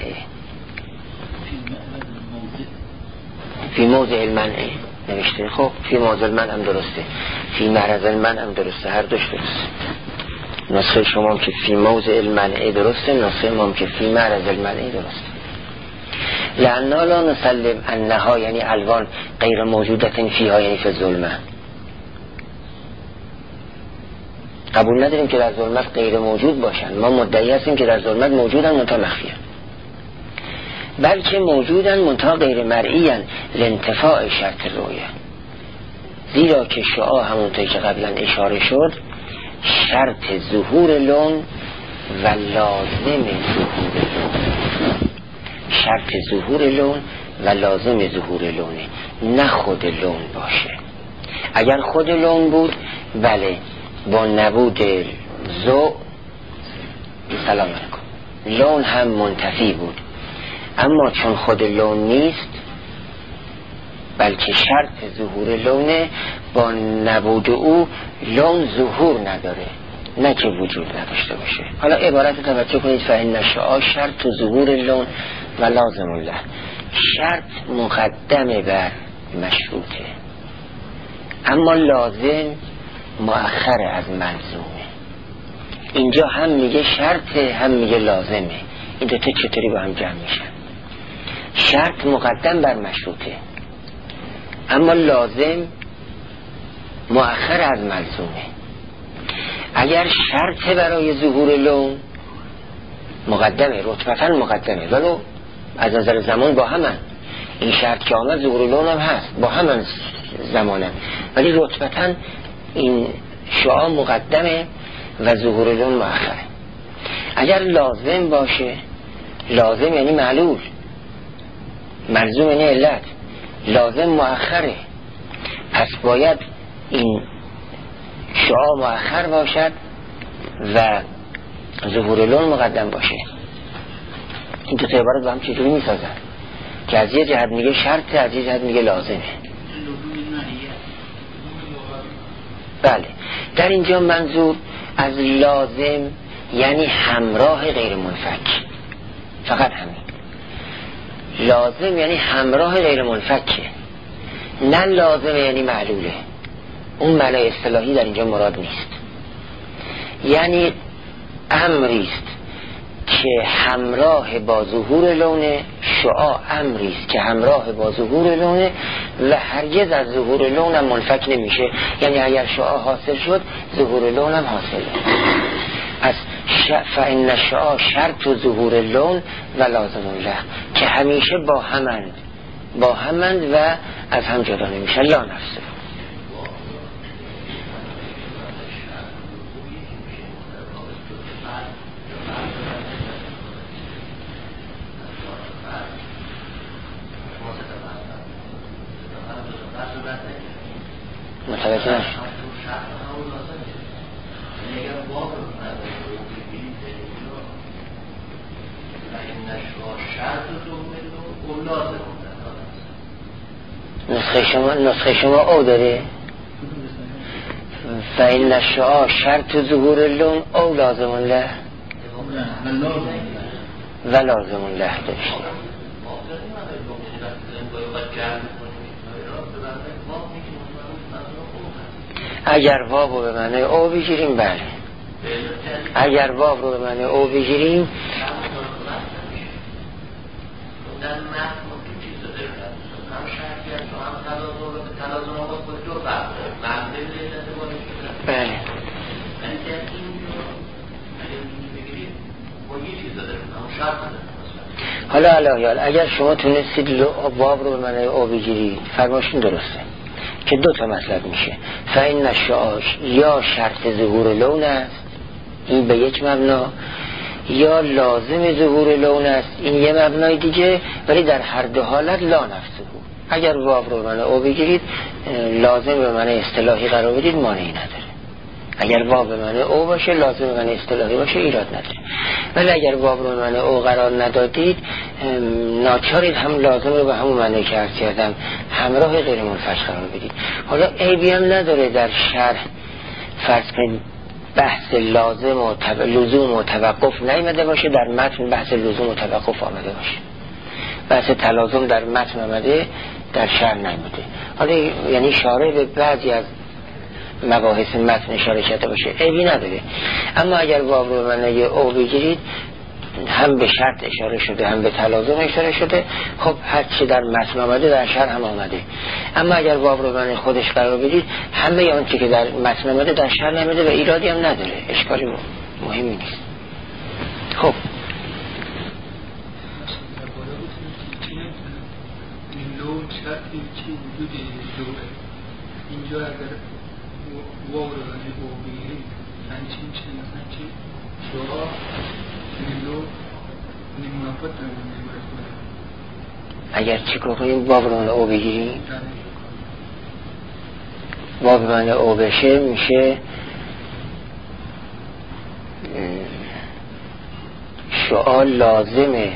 فی موضع المنع نوشته. خب فی موضع المنع هم درسته، فی معرض المنع هم درسته، هر دوش درسته. نسخه شما هم که فی موضع المنع درسته، نسخه ما هم که فی معرض المنع درسته. لأننا لا نسلم انها، یعنی الوان غیر موجودت فیها، یعنی فی الظلمه. قبول نداریم که در ظلمت غیر موجود باشن، ما مدعی هستیم که در ظلمت موجودن منتها مخفیان، بلکه موجودن منتها غیر مرئیان لانتفاع شرط رویه. زیرا که شعاع همونطوری که قبلا اشاره شد شرط ظهور لون و لازم ظهور لون، شرط ظهور لون و لازم ظهور لونه، نه خود لون باشه. اگر خود لون بود بله با نبود ذو سلام علیکم لون هم منتفی بود، اما چون خود لون نیست بلکه شرط ظهور لونه، با نبود او لون ظهور نداره، نه که وجود نداشته باشه. حالا عبارت توجه کنید، فإن الشعاع شرط ظهور لون و لازم له. شرط مقدم بر مشروطه، اما لازم مؤخر از ملزومه. اینجا هم میگه شرطه هم میگه لازمه، این دوتا چطوری با هم جمع میشن؟ شرط مقدم بر مشروطه، اما لازم مؤخر از ملزومه. اگر شرط برای ظهور لون مقدمه، رتبتا مقدمه، ولو از نظر زمان با همن، این شرط که آمد ظهور لون هم هست، با همن زمانه، ولی رتبتا این شعاع مقدمه و ظهور لون مؤخره. اگر لازم باشه، لازم یعنی معلول، ملزوم یعنی علت، لازم مؤخره، پس باید این شعاع مؤخر باشد و ظهور لون مقدم باشه. این دو تا عبارت با هم چجوری میسازن که از یه جهت میگه شرطه، از یه جهت میگه لازمه. بله، در اینجا منظور از لازم یعنی همراه غیر منفک، فقط همین. لازم یعنی همراه غیر منفکه، نه لازم یعنی معلوله. اون معنای اصطلاحی در اینجا مراد نیست. یعنی امریست که همراه با ظهور لونه، شعاع امری است که همراه با ظهور لونه و هرگز از ظهور لون هم منفک نمیشه. یعنی اگر شعاع حاصل شد ظهور لون هم حاصله. از فإن الشعاع شرط و ظهور لون و لازم له، که همیشه با همند با همند و از هم جدا نمیشه. لا نفسه. متوجه نشد. نسخه شما نسخه شما او داره فإن الشعاع شرط ظهور اللون او لازم له و لازم له داشته. اگر واو رو به معنی او بگیریم، بله اگر واو رو به معنی او بگیریم بله. حالا علاوه اگر شما تونستید واو رو به معنی او بگیرید، فرماشون درسته که دو تا مطلب میشه. فإن الشعاع یا شرط ظهور لون است، این به یک مبنا، یا لازم ظهور لون است، این یه مبنای دیگه، ولی در هر دو حالت لا نفسه. اگر واو رو به معنی او بگیرید، لازم به معنی اصطلاحی قرار بدید، مانعی نداره. اگر واو به معنی او باشه، لازم به معنی اصطلاحی باشه، ایراد نداره. ولی اگر واو رو به معنی او قرار ندادید، ناچارید هم لازم رو به همون معنی که عرض کردم همراه غیر منفک قرار بدید. حالا عیبی هم نداره در شرح فرض کنید بحث لازم و تب... لزوم و توقف نیامده باشه، در متن بحث لزوم و توقف آمده باشه. بحث تلازم در متن آمده، در شرح نیامده. حالا یعنی شارح به بعضی از مباحث متن اشاره کرده باشه، عیبی نداره. اما اگر واو رو به معنی او بگیرید، هم به شرط اشاره شده هم به تلازم اشاره شده، خب هر چی در متن آمده در شرح هم آمده. اما اگر واو رو به معنی خودش قرار بدید، همه آن چی که در متن آمده در شرح نمیده و ایرادی هم نداره، اشکالی مهمی نیست. خب شرطی که وجود لوه اینجا اگر واو رو بنده او بگیریم همچین چه مثلا چی شعا لو نمونافت نمونه اگر چی کنیم واو رو او بگیریم، واو بنده او بشه میشه شعا لازمه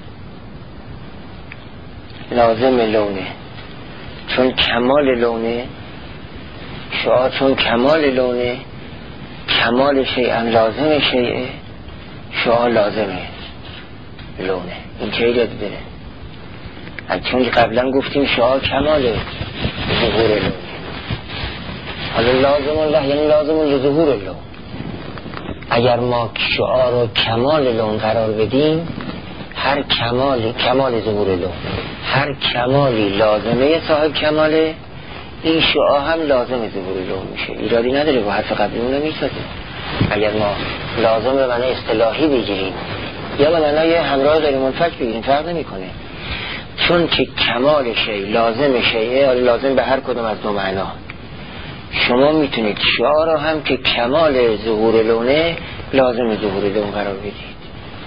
لازم لونه، چون کمال لونه، شعاع چون کمال لونه، کمال شیئا لازم شیئه، شعاع لازمه لونه. این چه ایرادی داره؟ چون قبلا گفتیم شعاع کمال ظهور لونه، حالا لازم الله یعنی لازم لظهور لون. اگر ما شعاع رو کمال لون قرار بدیم، هر کمالی کمال ظهور لون، هر کمالی لازمه صاحب کماله، این شعاع هم لازم ظهور لون میشه. ایرادی نداره، با حرف قبلی اون نمیسازه. اگر ما لازم به معنی اصطلاحی بگیریم یا به معنی همراه غیر منفک بگیریم، فرق نمیکنه، چون که کمال شی لازم شیء، لازم به هر کدوم از دو معنا. شما میتونید شعاع رو هم که کمال ظهور لونه لازم ظهور لون قرار بدید.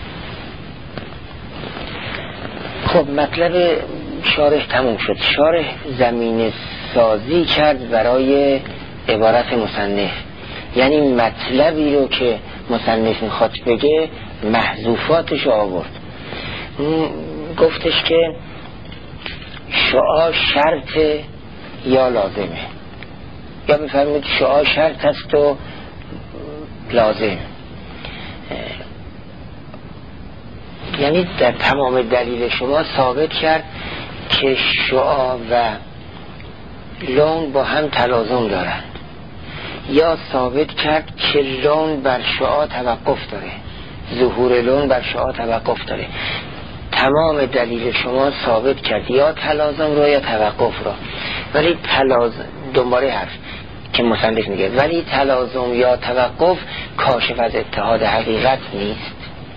خب مطلب شارح تموم شد. شارح زمینه سازی کرد برای عبارت مصنف، یعنی مطلبی رو که مصنف میخواد بگه محذوفاتش آورد. گفتش که شعاع شرط یا لازمه، یا بفرمید شعاع شرط است و لازم. یعنی در تمام دلیل شما ثابت کرد که شعاع و لون با هم تلازم دارند، یا ثابت کرد که لون بر شعاع توقف داره. ظهور لون بر شعاع توقف داره. تمام دلیل شما ثابت کرد یا تلازم رو یا توقف رو، ولی تلازم دنباله حرف که مصنف میگه ولی تلازم یا توقف کاشف از اتحاد حقیقت نیست.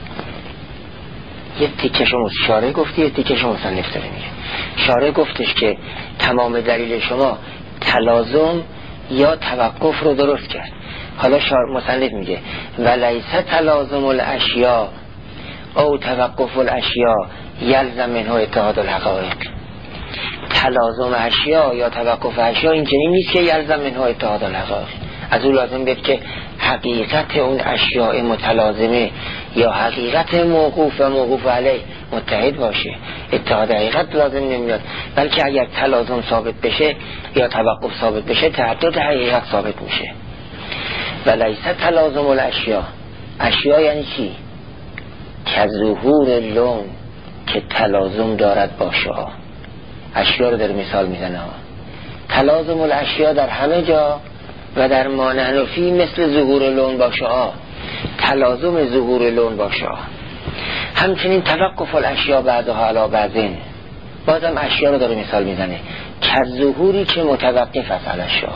یه تیکه شما شارع گفتی، یه تیکه شما مصنف داره میگه. شارع گفتش که تمام دلیل شما تلازم یا توقف رو درست کرد. حالا شارع مصنف میگه ولیس تلازم الاشیاء او توقف الاشیاء یلزم منه اتحاد الحقایق. تلازم اشیاء یا توقف اشیاء این چنین نیست که یلزم منه اتحاد الحقایق. از اون لازم بیاد که حقیقت اون اشیاء متلازمه یا حقیقت موقوف و موقوف علیه متحد باشه. اتحاد حقیقت لازم نمیاد، بلکه اگر تلازم ثابت بشه یا توقف ثابت بشه تعدد حقیقت ثابت میشه. ولیس تلازم الاشیاء، اشیاء یعنی چی؟ که ظهور لون که تلازم دارد با شعاع. اشیاء رو در مثال میزنه ها. تلازم الاشیاء در همه جا و در ما نحن فی مثل ظهور لون با شعاع، تلازم ظهور لون با شعاع. همچنین توقف الاشیاء بعدها علی بعضین، بازم اشیاء رو داره مثال میزنه که ظهوری که متوقف است علی شعاع،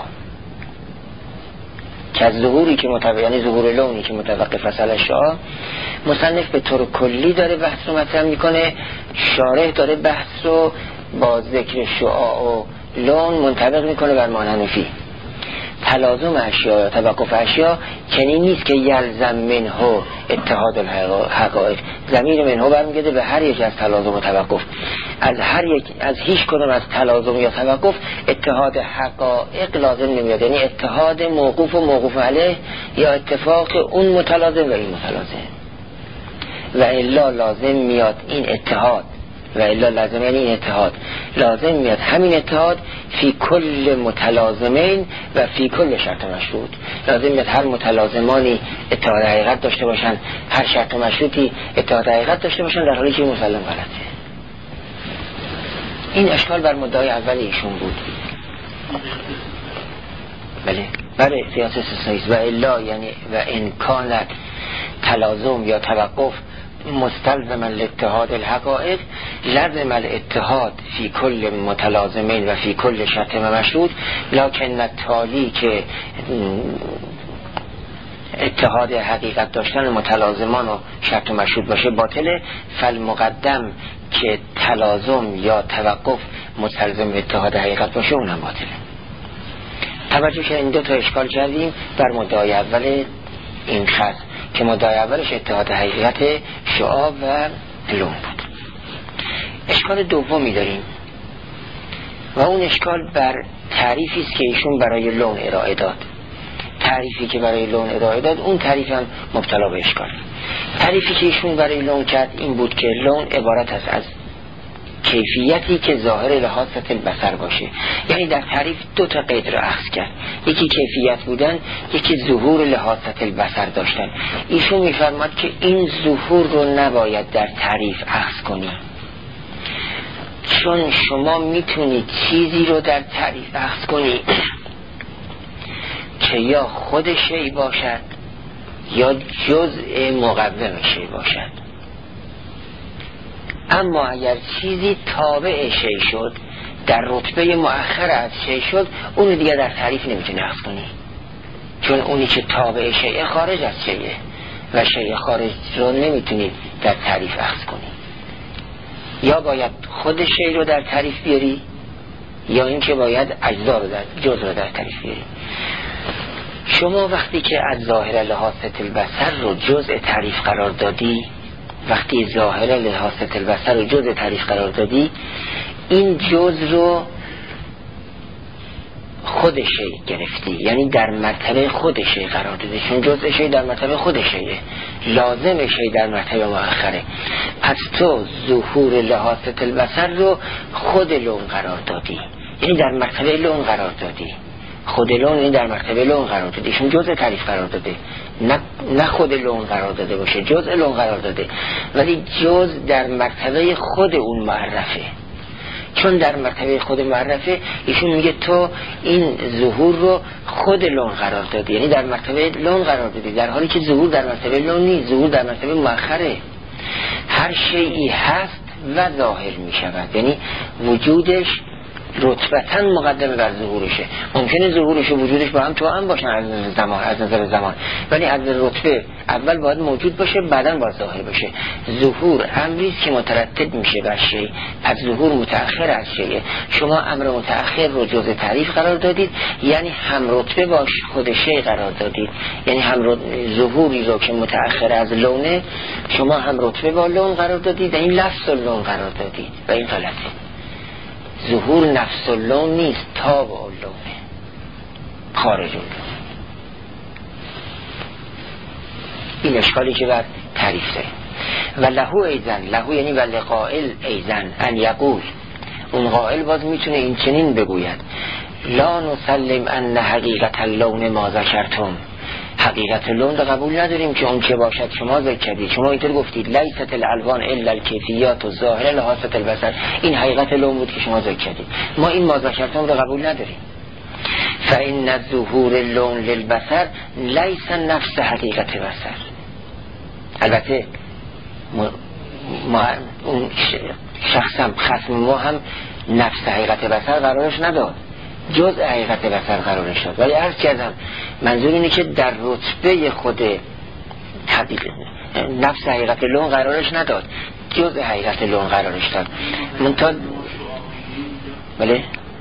که ظهوری که متوقف یعنی ظهور لونی که متوقف است علی شعاع. مصنف به طور کلی داره بحث رو مطرح میکنه، شارح داره بحث رو با ذکر شعاع و لون منطبق میکنه بر ما نحن فی. تلازم اشیاء یا توقف اشیاء چنین نیست که یلزم منه اتحاد الحقایق. ضمیر منه برمیگرده به هر یک از تلازم و توقف. از هر یک از هیچ کدوم از تلازم یا توقف اتحاد حقایق لازم نمیاد، یعنی اتحاد موقوف و موقوف علیه یا اتفاق اون متلازم و این متلازم. و الا لازم میاد این اتحاد، و الا لازم یعنی این اتحاد لازم میاد همین اتحاد فی کل متلازمین و فی کل شرط مشروط. لازم میاد هر متلازمانی اتحاد حقیقت داشته باشن، هر شرط مشروطی اتحاد حقیقت داشته باشن، در حالی که مسلم غلطه. این اشکال بر مدعای اول ایشون بود. بله بله قیاس استثنایی و الا یعنی و امکانت تلازم یا توقف مستلزم الاتحاد الحقائق لازم الاتحاد فی کل متلازمین و فی کل شرط مشروط، لکن التالی که اتحاد حقیقت داشتن متلازمان و شرط مشروط باشه باطله. فالمقدم که تلازم یا توقف مستلزم اتحاد حقیقت باشه اونم باطله. توجه که این دو تا اشکال کردیم در مدعای اول این خاص که مدعای اولش اتحاد حقیقت شعاع و لون بود. اشکال دومی داریم و اون اشکال بر تعریفی است که ایشون برای لون ارائه داد. تعریفی که برای لون ارائه داد اون تعریف هم مبتلا به اشکال. تعریفی که ایشون برای لون کرد این بود که لون عبارت است از کیفیتی که ظاهر لحاظت البصر باشه. یعنی در تعریف دو تا قید رو اخذ کرد، یکی کیفیت بودن، یکی ظهور لحاظت البصر داشتن. ایشون میفرماد که این ظهور رو نباید در تعریف اخذ کنی، چون شما میتونید چیزی رو در تعریف اخذ کنی که یا خود شی باشد یا جزء مقوم شی باشد. اما اگر چیزی تابع شی شد، در رتبه مؤخر از شی شد، اون دیگه در تعریف نمیتونی اخذ کنی، چون اونی که تابع شیء خارج از شیء و شیء خارج رو نمیتونی در تعریف اخذ کنی. یا باید خود شی رو در تعریف بیاری یا اینکه باید اجزا رو در جزء رو در تعریف بیاری. شما وقتی که از ظاهر لحاظت البصر رو جزء تعریف قرار دادی، وقتی ظاهر لحاظت البصر رو جزء تعریف قرار دادی، این جزء رو خود شی گرفتی، یعنی در مرتبه خود شی قرار دادی، چون جزء شی در مرتبه خود شیه، لازم شی در مرتبه مؤخره. پس تو ظهور لحاظت البصر رو خود لون قرار دادی، یعنی در مرتبه لون قرار دادی. خود لون این در مرتبه لون قرار داده، ایشون جزء تعریف قرار داده، نه نه خود لون قرار داده باشه، جزء لون قرار داده، ولی جزء در مرتبه خود اون معرفه. چون در مرتبه خود معرفه ایشون میگه تو این ظهور رو خود لون قرار دادی، یعنی در مرتبه لون قرار دادی، در حالی که ظهور در مرتبه لون نیست، ظهور در مرتبه مؤخره. هر شیئی هست و ظاهر میشود، یعنی وجودش رتبتاً مقدمه بر ظهورشه. ممکنه ظهورش و وجودش با هم تو هم باشن از نظر زمان، از نظر زمان، ولی از رتبه اول باید موجود باشه، بعداً باید ظاهر باشه. ظهور امری است که مترتب میشه بر شیء، پس ظهور متأخر از شیء. شما امر متأخر رو جزء تعریف قرار دادید، یعنی هم رتبه باش خود شیء قرار دادید، یعنی هم ظهوری رو که متأخر از لونه شما هم رتبه با لون قرار دادید و این لفظ لون قرار دادید و این غلطه. ظهور نفس اللون نیست، تابع اللونه، خارج اللون. این اشکالی که بر تعریف داره. و لهو ایزن، لهو یعنی و لقائل ایزن ان یقول، اون قائل باز میتونه این چنین بگوید لا نسلم ان حقیقت اللون ما ذکرتم، حقیقت لون رو قبول نداریم که اون چه باشد شما ذکر کردید. شما اینطور گفتید لیست الالوان الا الکیفیات و ظاهر لحاظت البصر، این حقیقت لون بود که شما ذکر کردید. ما این ما ذکرتم رو قبول نداریم. فإن ظهور اللون للبصر لیس نفس حقیقت بصر. البته ما اون شخصم خصم ما هم نفس حقیقت بصر قرارش نداد، جز حقیقت بصر قرارش داد. ولی عرض کردم منظور اینه که در رتبه خود حقیقت نفس حقیقت لون قرارش نداد، جز حقیقت لون قرارش داد. منتها بله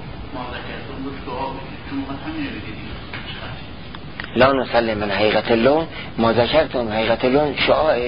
لا نسلم من حقیقت لون ما ذکرتم، حقیقت لون شعاعه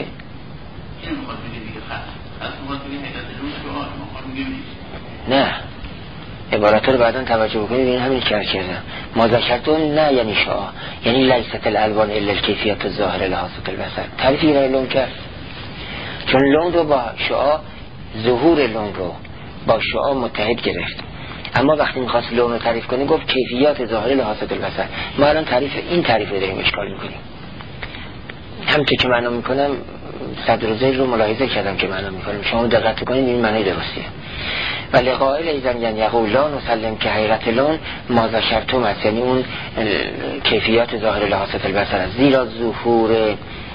نه، عبارات رو بعداً توجه بکنید. این همین کار کردم. ما ذکرتم نه یعنی شعاع، یعنی لیست الالوان الا الکیفیات الظاهر لحاظت البصر. تعریفی برای لون کرد، چون لون رو با شعاع، ظهور لون رو با شعاع متحد گرفت. اما وقتی میخواست لون رو تعریف کنه گفت کیفیات ظاهر لحاظت البصر. ما الان تعریف این تعریف رو داریم اشکال میکنیم. همونطور که معنا میکنم صدر زیر رو ملاحظه کردم که معنا میکنم، شما دقت کنید این معنی درستیه. و لقائل ایزن یعنی یقول لا نسلم که حقیقت لون ما ذکرتم است، یعنی اون کیفیات ظاهر لحاظت البصر است. زیرا ظهور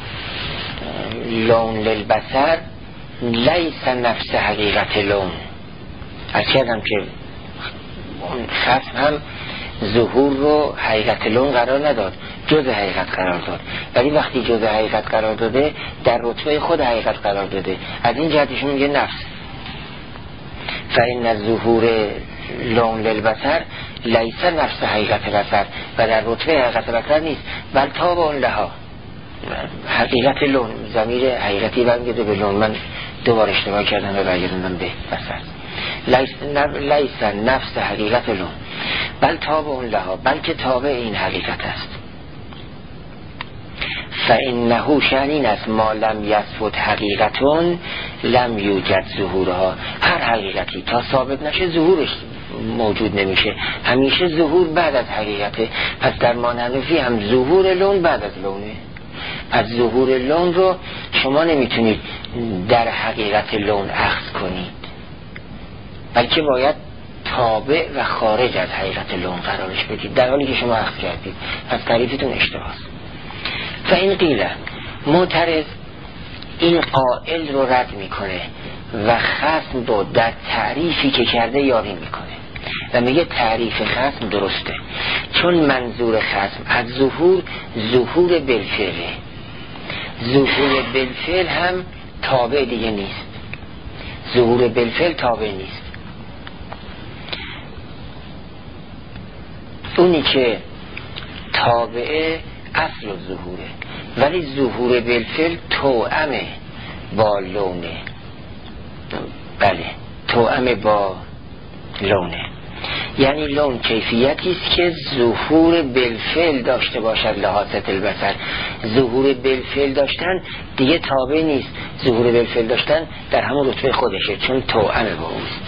لون للبصر لیس نفس حقیقت لون. از کردم که اون خصم هم ظهور رو حقیقت لون قرار نداد، جز حقیقت قرار داد. ولی وقتی جز حقیقت قرار داده در رتبه خود حقیقت قرار داده، از این جهتشون میگه نفس. فإن ظهور لون للبصر لیس نفس حقیقت بصر، و در رتبه حقیقت بصر نیست، بل تابع لها. حقیقت لون ضمیر حقیقتی برمیگرده به لون، من دوبار اشتباه کردم و برگردم به بصر. لیس, لیس نفس حقیقت لون بل تابع لها، بلکه تابع این حقیقت است. فإنه شأن است ما لم یثبت حقیقتون لم یوجد ظهورها. هر حقیقتی تا ثابت نشه ظهورش موجود نمیشه، همیشه ظهور بعد از حقیقته. پس در مانحنفی هم ظهور لون بعد از لونه. از ظهور لون رو شما نمیتونید در حقیقت لون اخذ کنید، بلکه باید تابع و خارج از حقیقت لون قرارش بدید، در حالی که شما اخذ کردید. پس تعریفتون اشتباهه. و این قیله معترض این قائل رو رد میکنه و خصم رو در تعریفی که کرده یاری میکنه و میگه تعریف خصم درسته، چون منظور خصم از ظهور ظهور بالفعله. ظهور بالفعل هم تابع دیگه نیست، ظهور بالفعل تابع نیست. اونی که تابعه اصل و ظهوره، ولی ظهور بالفعل توأمه با لونه. بله توأمه با لونه، یعنی لون کیفیتی است که ظهور بالفعل داشته باشد لحاظت البصر. ظهور بالفعل داشتن دیگه تابع نیست، ظهور بالفعل داشتن در همون رتبه خودشه، چون توأمه با اوست.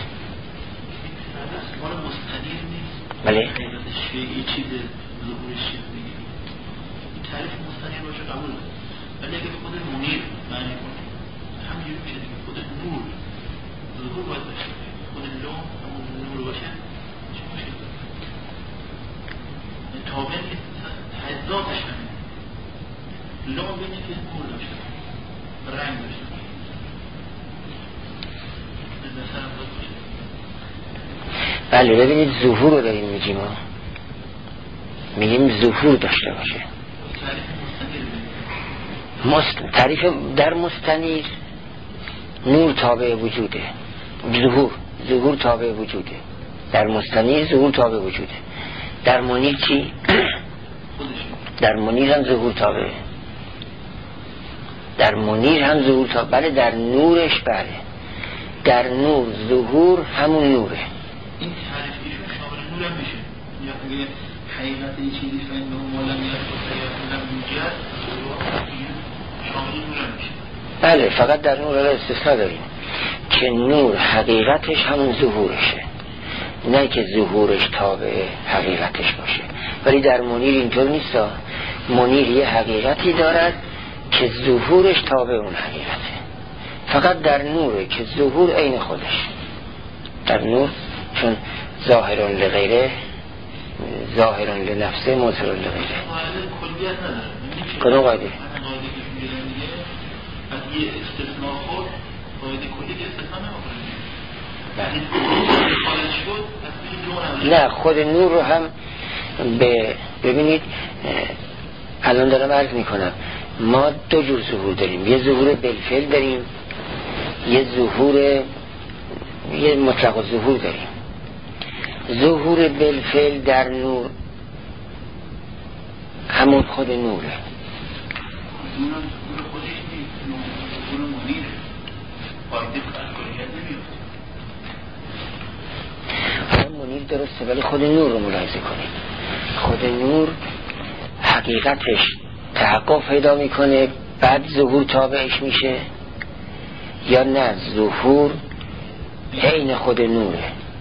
بله یه چیز ظهورش تعریف مستقیم باشه قبول داره، ولی اگه خود منیر معنی کنه همینجوری میشه دیگه، خود نور ظهور باید باشه. خود لون همون نور باشه چه مشکل داره؟ تابع ذاتش همینه. لون بینه که نور داشته رنگ داشته مثلا بله ببینید ظهور رو داریم میگیم ها میگیم ظهور داشته باشه. مست... تعریف در مستنیر نور تابع وجوده، ظهور ظهور تابع وجوده، در مستنیر ظهور تابع وجوده. در منیر چی؟ در منیر هم ظهور تابعه، در منیر هم ظهور تابعه. بله در نورش بله در نور ظهور همون نوره. این تعریف ایشون شامل نور هم میشه یا اگه حقیقت این چیزی فینه و مالا میاد یا نمیجد شامل نور هم میشه. بله فقط در نور را استثناء داریم که نور حقیقتش همون ظهورشه، نه که ظهورش تابع حقیقتش باشه. ولی در منیر اینطور نیست. منیر یه حقیقتی دارد که ظهورش تابع اون حقیقته. فقط در نوره که ظهور عین خودش. در نور چون ظاهران لغیره ظاهران لنفسه مظهران لغیره. کلیت نداره. کدوم قاعده؟ قاعده که میگن دیگه از یه استثناء خود قاعده کلی استثناء نمیکنه. نه خود نور رو هم به ببینید الان دارم عرض میکنم ما دو جور ظهور داریم، یه ظهور بالفعل داریم، یه ظهور یه مطلق ظهور داریم. ظهور بالفعل در نور همون خود نوره. نور خودش نیست، نور منیره. قاعده کلیت نمیفته. منیر درسته ولی خود نور رو ملاحظه کنید. خود نور حقیقتش تحقق پیدا میکنه بعد ظهور تابعش میشه یا نه ظهور عین خود نوره. اون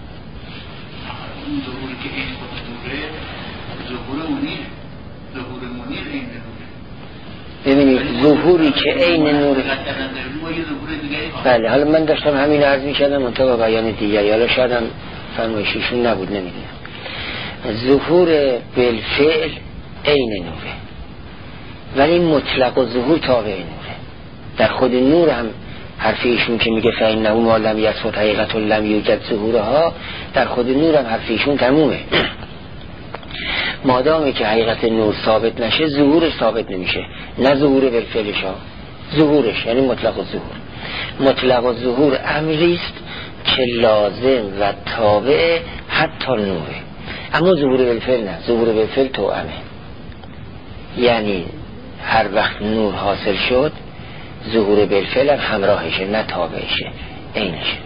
ظهوری که عین خود نوره ظهور منیر، ظهور منیر عین نوره. ببینید ظهوری که عین نوره. بله حالا من داشتم همین عرض میکردم منطقه بیان دیگری، حالا شاید هم فرمایشیشون نبود نمیدونم. ظهور بالفعل عین نوره ولی مطلق و ظهور تابع نوره. در خود نور هم حرفیشون که میگه فإنه ما لم یثبت حقیقت لم یوجد ظهورها، در خود نور هم حرفیشون تمومه. مادامی که حقیقت نور ثابت نشه ظهورش ثابت نمیشه، نه ظهور بالفعلش ها، ظهورش یعنی مطلق و ظهور. مطلق و ظهور امریست که لازم و تابع حتی نوره، اما ظهور بالفعل نه. ظهور بالفعل توأمه، یعنی هر وقت نور حاصل شد ظهور بالفعل هم همراهشه نه تابعشه، عینشه.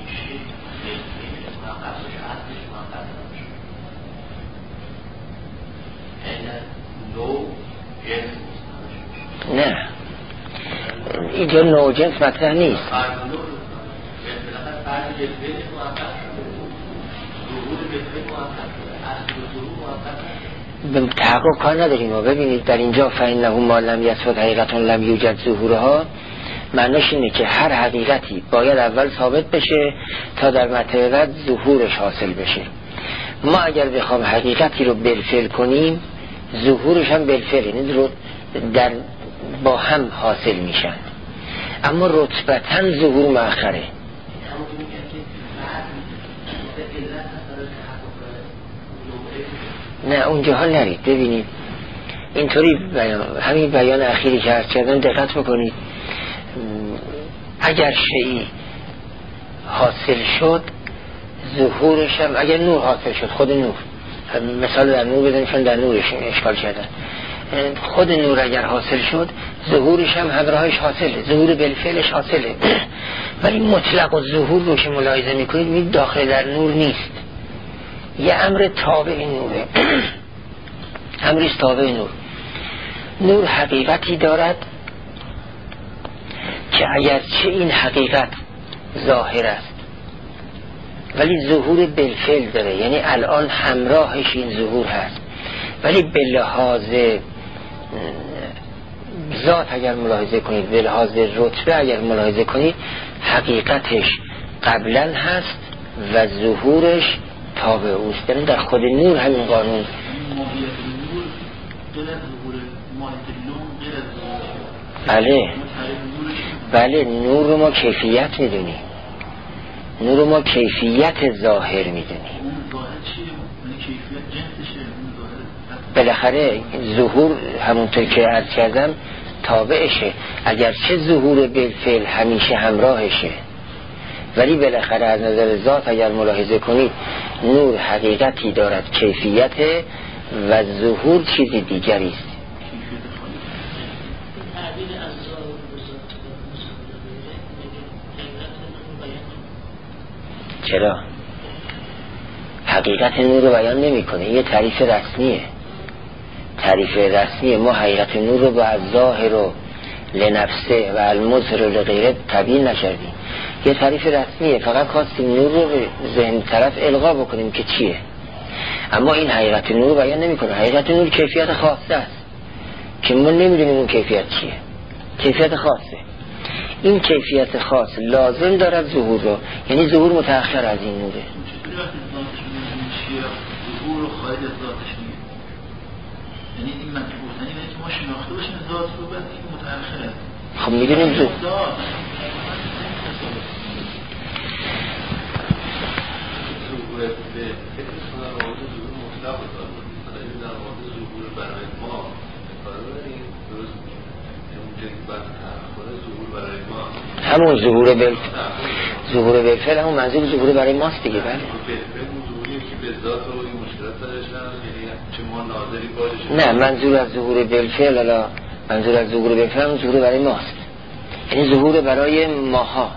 نه اینجا نوع جنس مطرح نیست. به تحقق کار نداریم. و ببینید در اینجا فإنه ما لم یثبت حقیقت لم یوجد ظهورها معناش اینه که هر حقیقتی باید اول ثابت بشه تا در مرتبه بعد ظهورش حاصل بشه. ما اگر بخوام حقیقتی رو بالفعل کنیم ظهورش هم بالفعل، یعنی رو در با هم حاصل میشن، اما رتبتاً ظهور مؤخره. نه اونجاها نرید. ببینید اینطوری بیان، همین بیان اخیری که عرض کردم دقت بکنید. اگر شیئی حاصل شد ظهورش هم، اگر نور حاصل شد خود نور، مثال در نور بزنیم چون در نورش اشکال کردن، خود نور اگر حاصل شد ظهورش هم همراهش حاصله، ظهور بالفعلش حاصله. ولی مطلق و ظهور رو که ملاحظه میکنید میدید داخل در نور نیست، یه امر تابع نوره. امریست تابع نور. نور حقیقتی دارد که اگرچه این حقیقت ظاهر است ولی ظهور بالفعل داره، یعنی الان همراهش این ظهور هست، ولی به لحاظ ذات اگر ملاحظه کنید، به لحاظ رتبه اگر ملاحظه کنید، حقیقتش قبلا هست و ظهورش تابع اوست. یعنی در خود نور همین قانون. ماهیت نور غیر از ظهور ماهیت لون غیر از ظهور. بله بله نور رو ما کیفیت میدونیم، نور رو ما کیفیت ظاهر میدونیم. اون ظاهر چیه؟ یعنی کیفیت جنسشه. اون ظاهر بالاخره ظهور همونطور که عرض کردم تابعشه، اگرچه ظهور بالفعل همیشه همراهشه، ولی بالاخره از نظر ذات اگر ملاحظه کنید نور حقیقتی دارد کیفیت و ظهور چیزی دیگری است. چرا؟ حقیقت نور رو بیان نمی کنه، یه تعریف رسمیه. تعریف رسمی ما حقیقت نور رو با ظاهر و لنفسه و المظهر و لغیره تبیین نکردیم. یه تعریف رسمیه، فقط خواستیم نور رو به ذهن طرف القا بکنیم که چیه. اما این حقیقت نور رو بیان نمی کنه. حقیقت نور کیفیت خاصه است که ما نمیدونیم اون کیفیت چیه. کیفیت خاصه. این کیفیت خاص لازم دارد ظهور رو، یعنی ظهور متأخر از این نوره. ظهور رو خارج از ذاتش میگه، یعنی این مطلوب یعنی که ما شناخته باشیم ذات رو، بعد این متأخره. خب میدونیم ظهور ظهور به فکر کنم واقعا ظهور مطلق داره. مثلا این در واقع ظهور برای ما کار داریم درست اونجا که بعد تأخره ظهور برای ما همون ظهور بل ظهور بالفعل همون منظور ظهور برای ماست دیگه. بله به ذات و این مشکلات داشتن، یعنی چه ما ناظری باشه. نه منظور از ظهور بالفعل، حالا منظور از ظهور بالفعل ظهور برای ماست، یعنی ظهور برای ماها،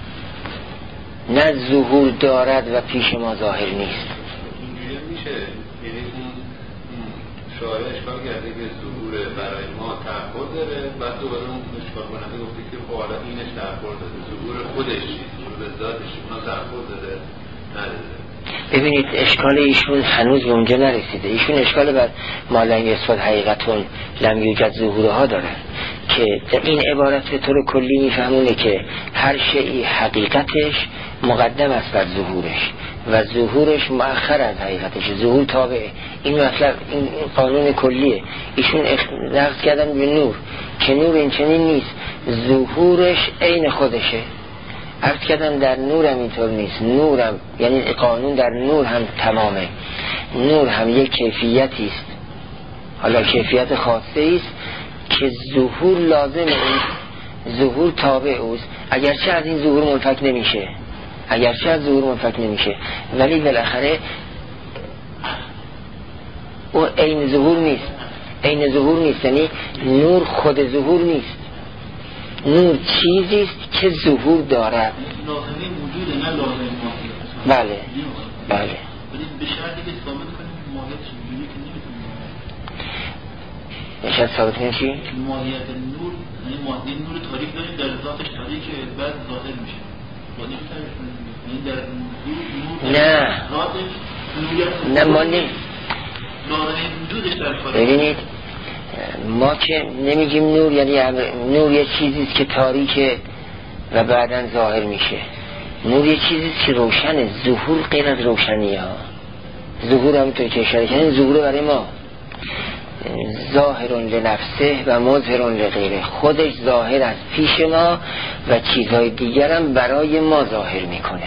نه ظهور دارد و پیش ما ظاهر نیست. اینجوری میشه، یعنی اون شاعر اشکال کرده که ظهور برای ما تأخر داره، بعد دوباره اون اشکال کننده گفته که خب حالا اینش تأخر داره، ظهور خودش ظهور به ذاتش اون تأخر داره نداره. ببینید اشکال ایشون هنوز به اونجا نرسیده. ایشون اشکال بر ما لم یثبت حقیقتون لم یوجد ظهورها دارن که این عبارت به طور کلی میفهمونه که هر شیء حقیقتش مقدم است بر ظهورش و ظهورش مؤخر از حقیقتش. ظهور تابعه. این مطلب این قانون کلیه. ایشون نقض کردن به نور که نور این چنین نیست، ظهورش عین خودشه. عرض کردم در نور هم اینطور نیست. نورم یعنی قانون در نور هم تمامه. نور هم یک کیفیتی است، حالا کیفیت خاصه است که ظهور لازم است، ظهور تابع اوست، اگرچه از این ظهور منفک نمیشه، اگرچه از ظهور منفک نمیشه، ولی بالاخره او عین ظهور نیست. عین ظهور نیست یعنی نور خود ظهور نیست. نور چیزی است که ظهور دارد. لازمه وجوده نه لازمه ماهیت. بله بله. ولی به شرطی که ثابت کنیم ماهیت چجوری که نمیتونیم. به شرط ثابت کنیم چی؟ ماهیت نور، یعنی ماهیت نور تاریک داریم در ذاتش تاریکه بعد ظاهر میشه. یعنی تعریف کنیم. یعنی در نور نه ذاتش نوریت نه ما نمی لازمه وجودش در خارج. ببینید ما که نمیگیم نور یعنی نور یه چیزیست که تاریکه و بعداً ظاهر میشه. نور یه چیزیست که روشنه. ظهور غیر از روشنیه ها. ظهور همونطور که اشاره کردن ظهور برای ما ظاهر لنفسه و مظهر لغیره. خودش ظاهر از پیش ما و چیزهای دیگر هم برای ما ظاهر میکنه.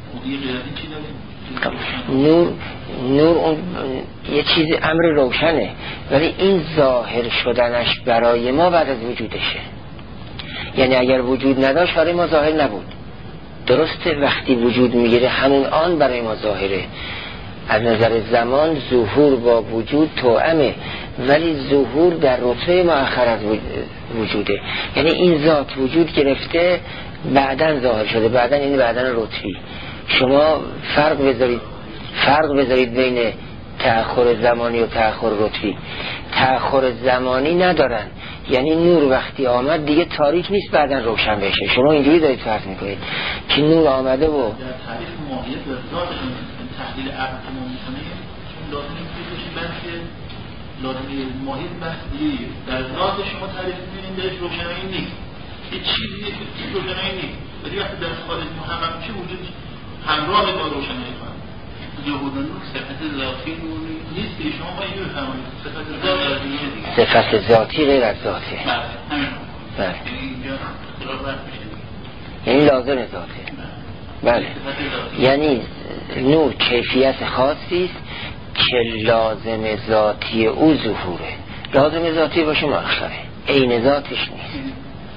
نور نور اون یه چیز امر روشنه، ولی این ظاهر شدنش برای ما بعد از وجودشه. یعنی اگر وجود نداشت برای ما ظاهر نبود. درسته وقتی وجود میگیره همون آن برای ما ظاهره. از نظر زمان ظهور با وجود توأمه، ولی ظهور در رتبه مؤخر از وجوده. یعنی این ذات وجود گرفته بعداً ظاهر شده، بعداً یعنی بعداً رتبی. شما فرق بذارید فرق بذارید بین تأخر زمانی و تأخر رتبی. تأخر زمانی ندارن، یعنی نور وقتی آمد دیگه تاریک نیست بعداً روشن بشه. شما اینجوری دارید فرض میکنید که نور آمده و در تعریف ماهیت و ذاتش تحلیل عقل که ما میکنیم چون لازم نیست بحث لازم ماهیت بحث دیگه در ذات شما تعریف میکنید درش روشنایی نیست، یه چیزیه که روشنایی نیست، ولی وقتی در خارج محقق میشه وجود همراه با روشنایی خواهد. ظهور نور صفت ذاتی نور نیست که شما باید بفهمید صفت ذاتی دیگه. صفت ذاتی غیر از ذاته. بله همین. بله. یعنی اینجا اختلاف رفت میشه دیگه. یعنی لازم ذاته. بله. یعنی نور کیفیت خاصی است که لازم ذاتی او ظهوره. لازم ذاتی باشه مؤخره. عین ذاتش نیست.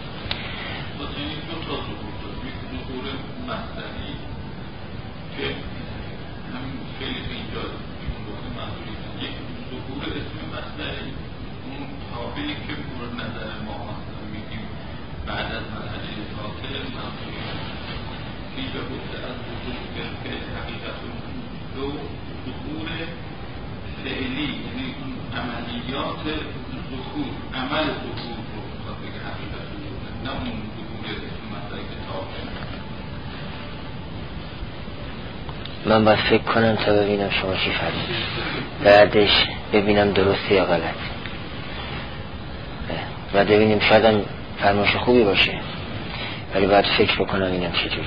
بعد از مرحله ذاته پیدا گفته از وجود به حقیقت دو ظهور فعلی، یعنی عملیات ظهور، عمل ظهور رو بخواد بگه حقیقت وجود، نه اون ظهور اسم مطلق تابع. من باید فکر کنم تا ببینم شما چی فرمودید، بعدش ببینم درسته یا غلط و ببینیم شاید فرمایش خوبی باشه، ولی باید فکر بکنم اینم چجوری.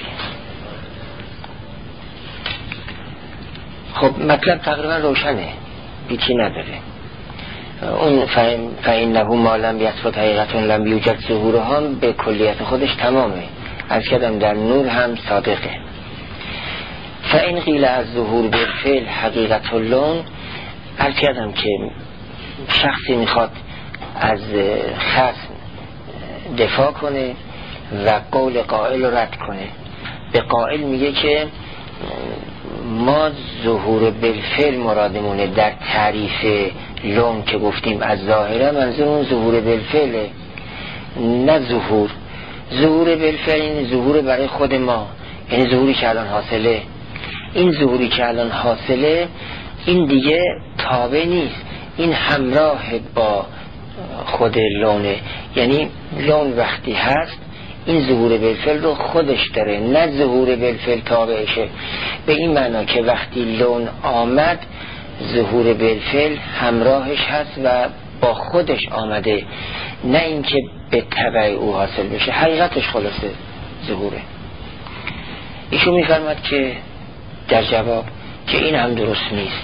خب مطلب تقریبا روشنه، بیتی نداره. اون فإنه ما لم یثبت حقیقت لم یوجد ظهور هم به کلیت خودش تمامه. از کدم در نور هم صادقه. فإن قیل از ظهور بالفعل حقیقت اللون، از کدم که شخصی میخواد از خصم دفاع کنه و قول قائل رو رد کنه. به قائل میگه که ما ظهور بالفعل مرادمونه در تعریف لون که گفتیم از ظاهره، منظور اون ظهور بالفعله، نه ظهور. ظهور بالفعل این ظهور برای خود ما، یعنی ظهوری که الان حاصله. این ظهوری که الان حاصله این دیگه تابع نیست، این همراه با خود لونه. یعنی لون وقتی هست این ظهور بالفعل رو خودش داره، نه ظهور بالفعل تابعشه. به این معنا که وقتی لون آمد ظهور بالفعل همراهش هست و با خودش آمده، نه اینکه به تبع او حاصل بشه. حقیقتش خلاصه ظهوره. ایشون میفرماد که در جواب که این هم درست نیست.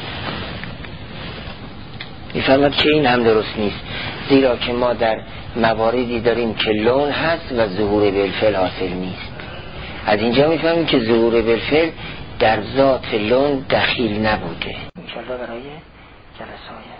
میفرماد که این هم درست نیست، زیرا که ما در مواردی داریم که لون هست و ظهور بالفعل حاصل نیست. از اینجا میفهمیم که ظهور بالفعل در ذات لون دخیل نبوده. انشاءالله برای جلسه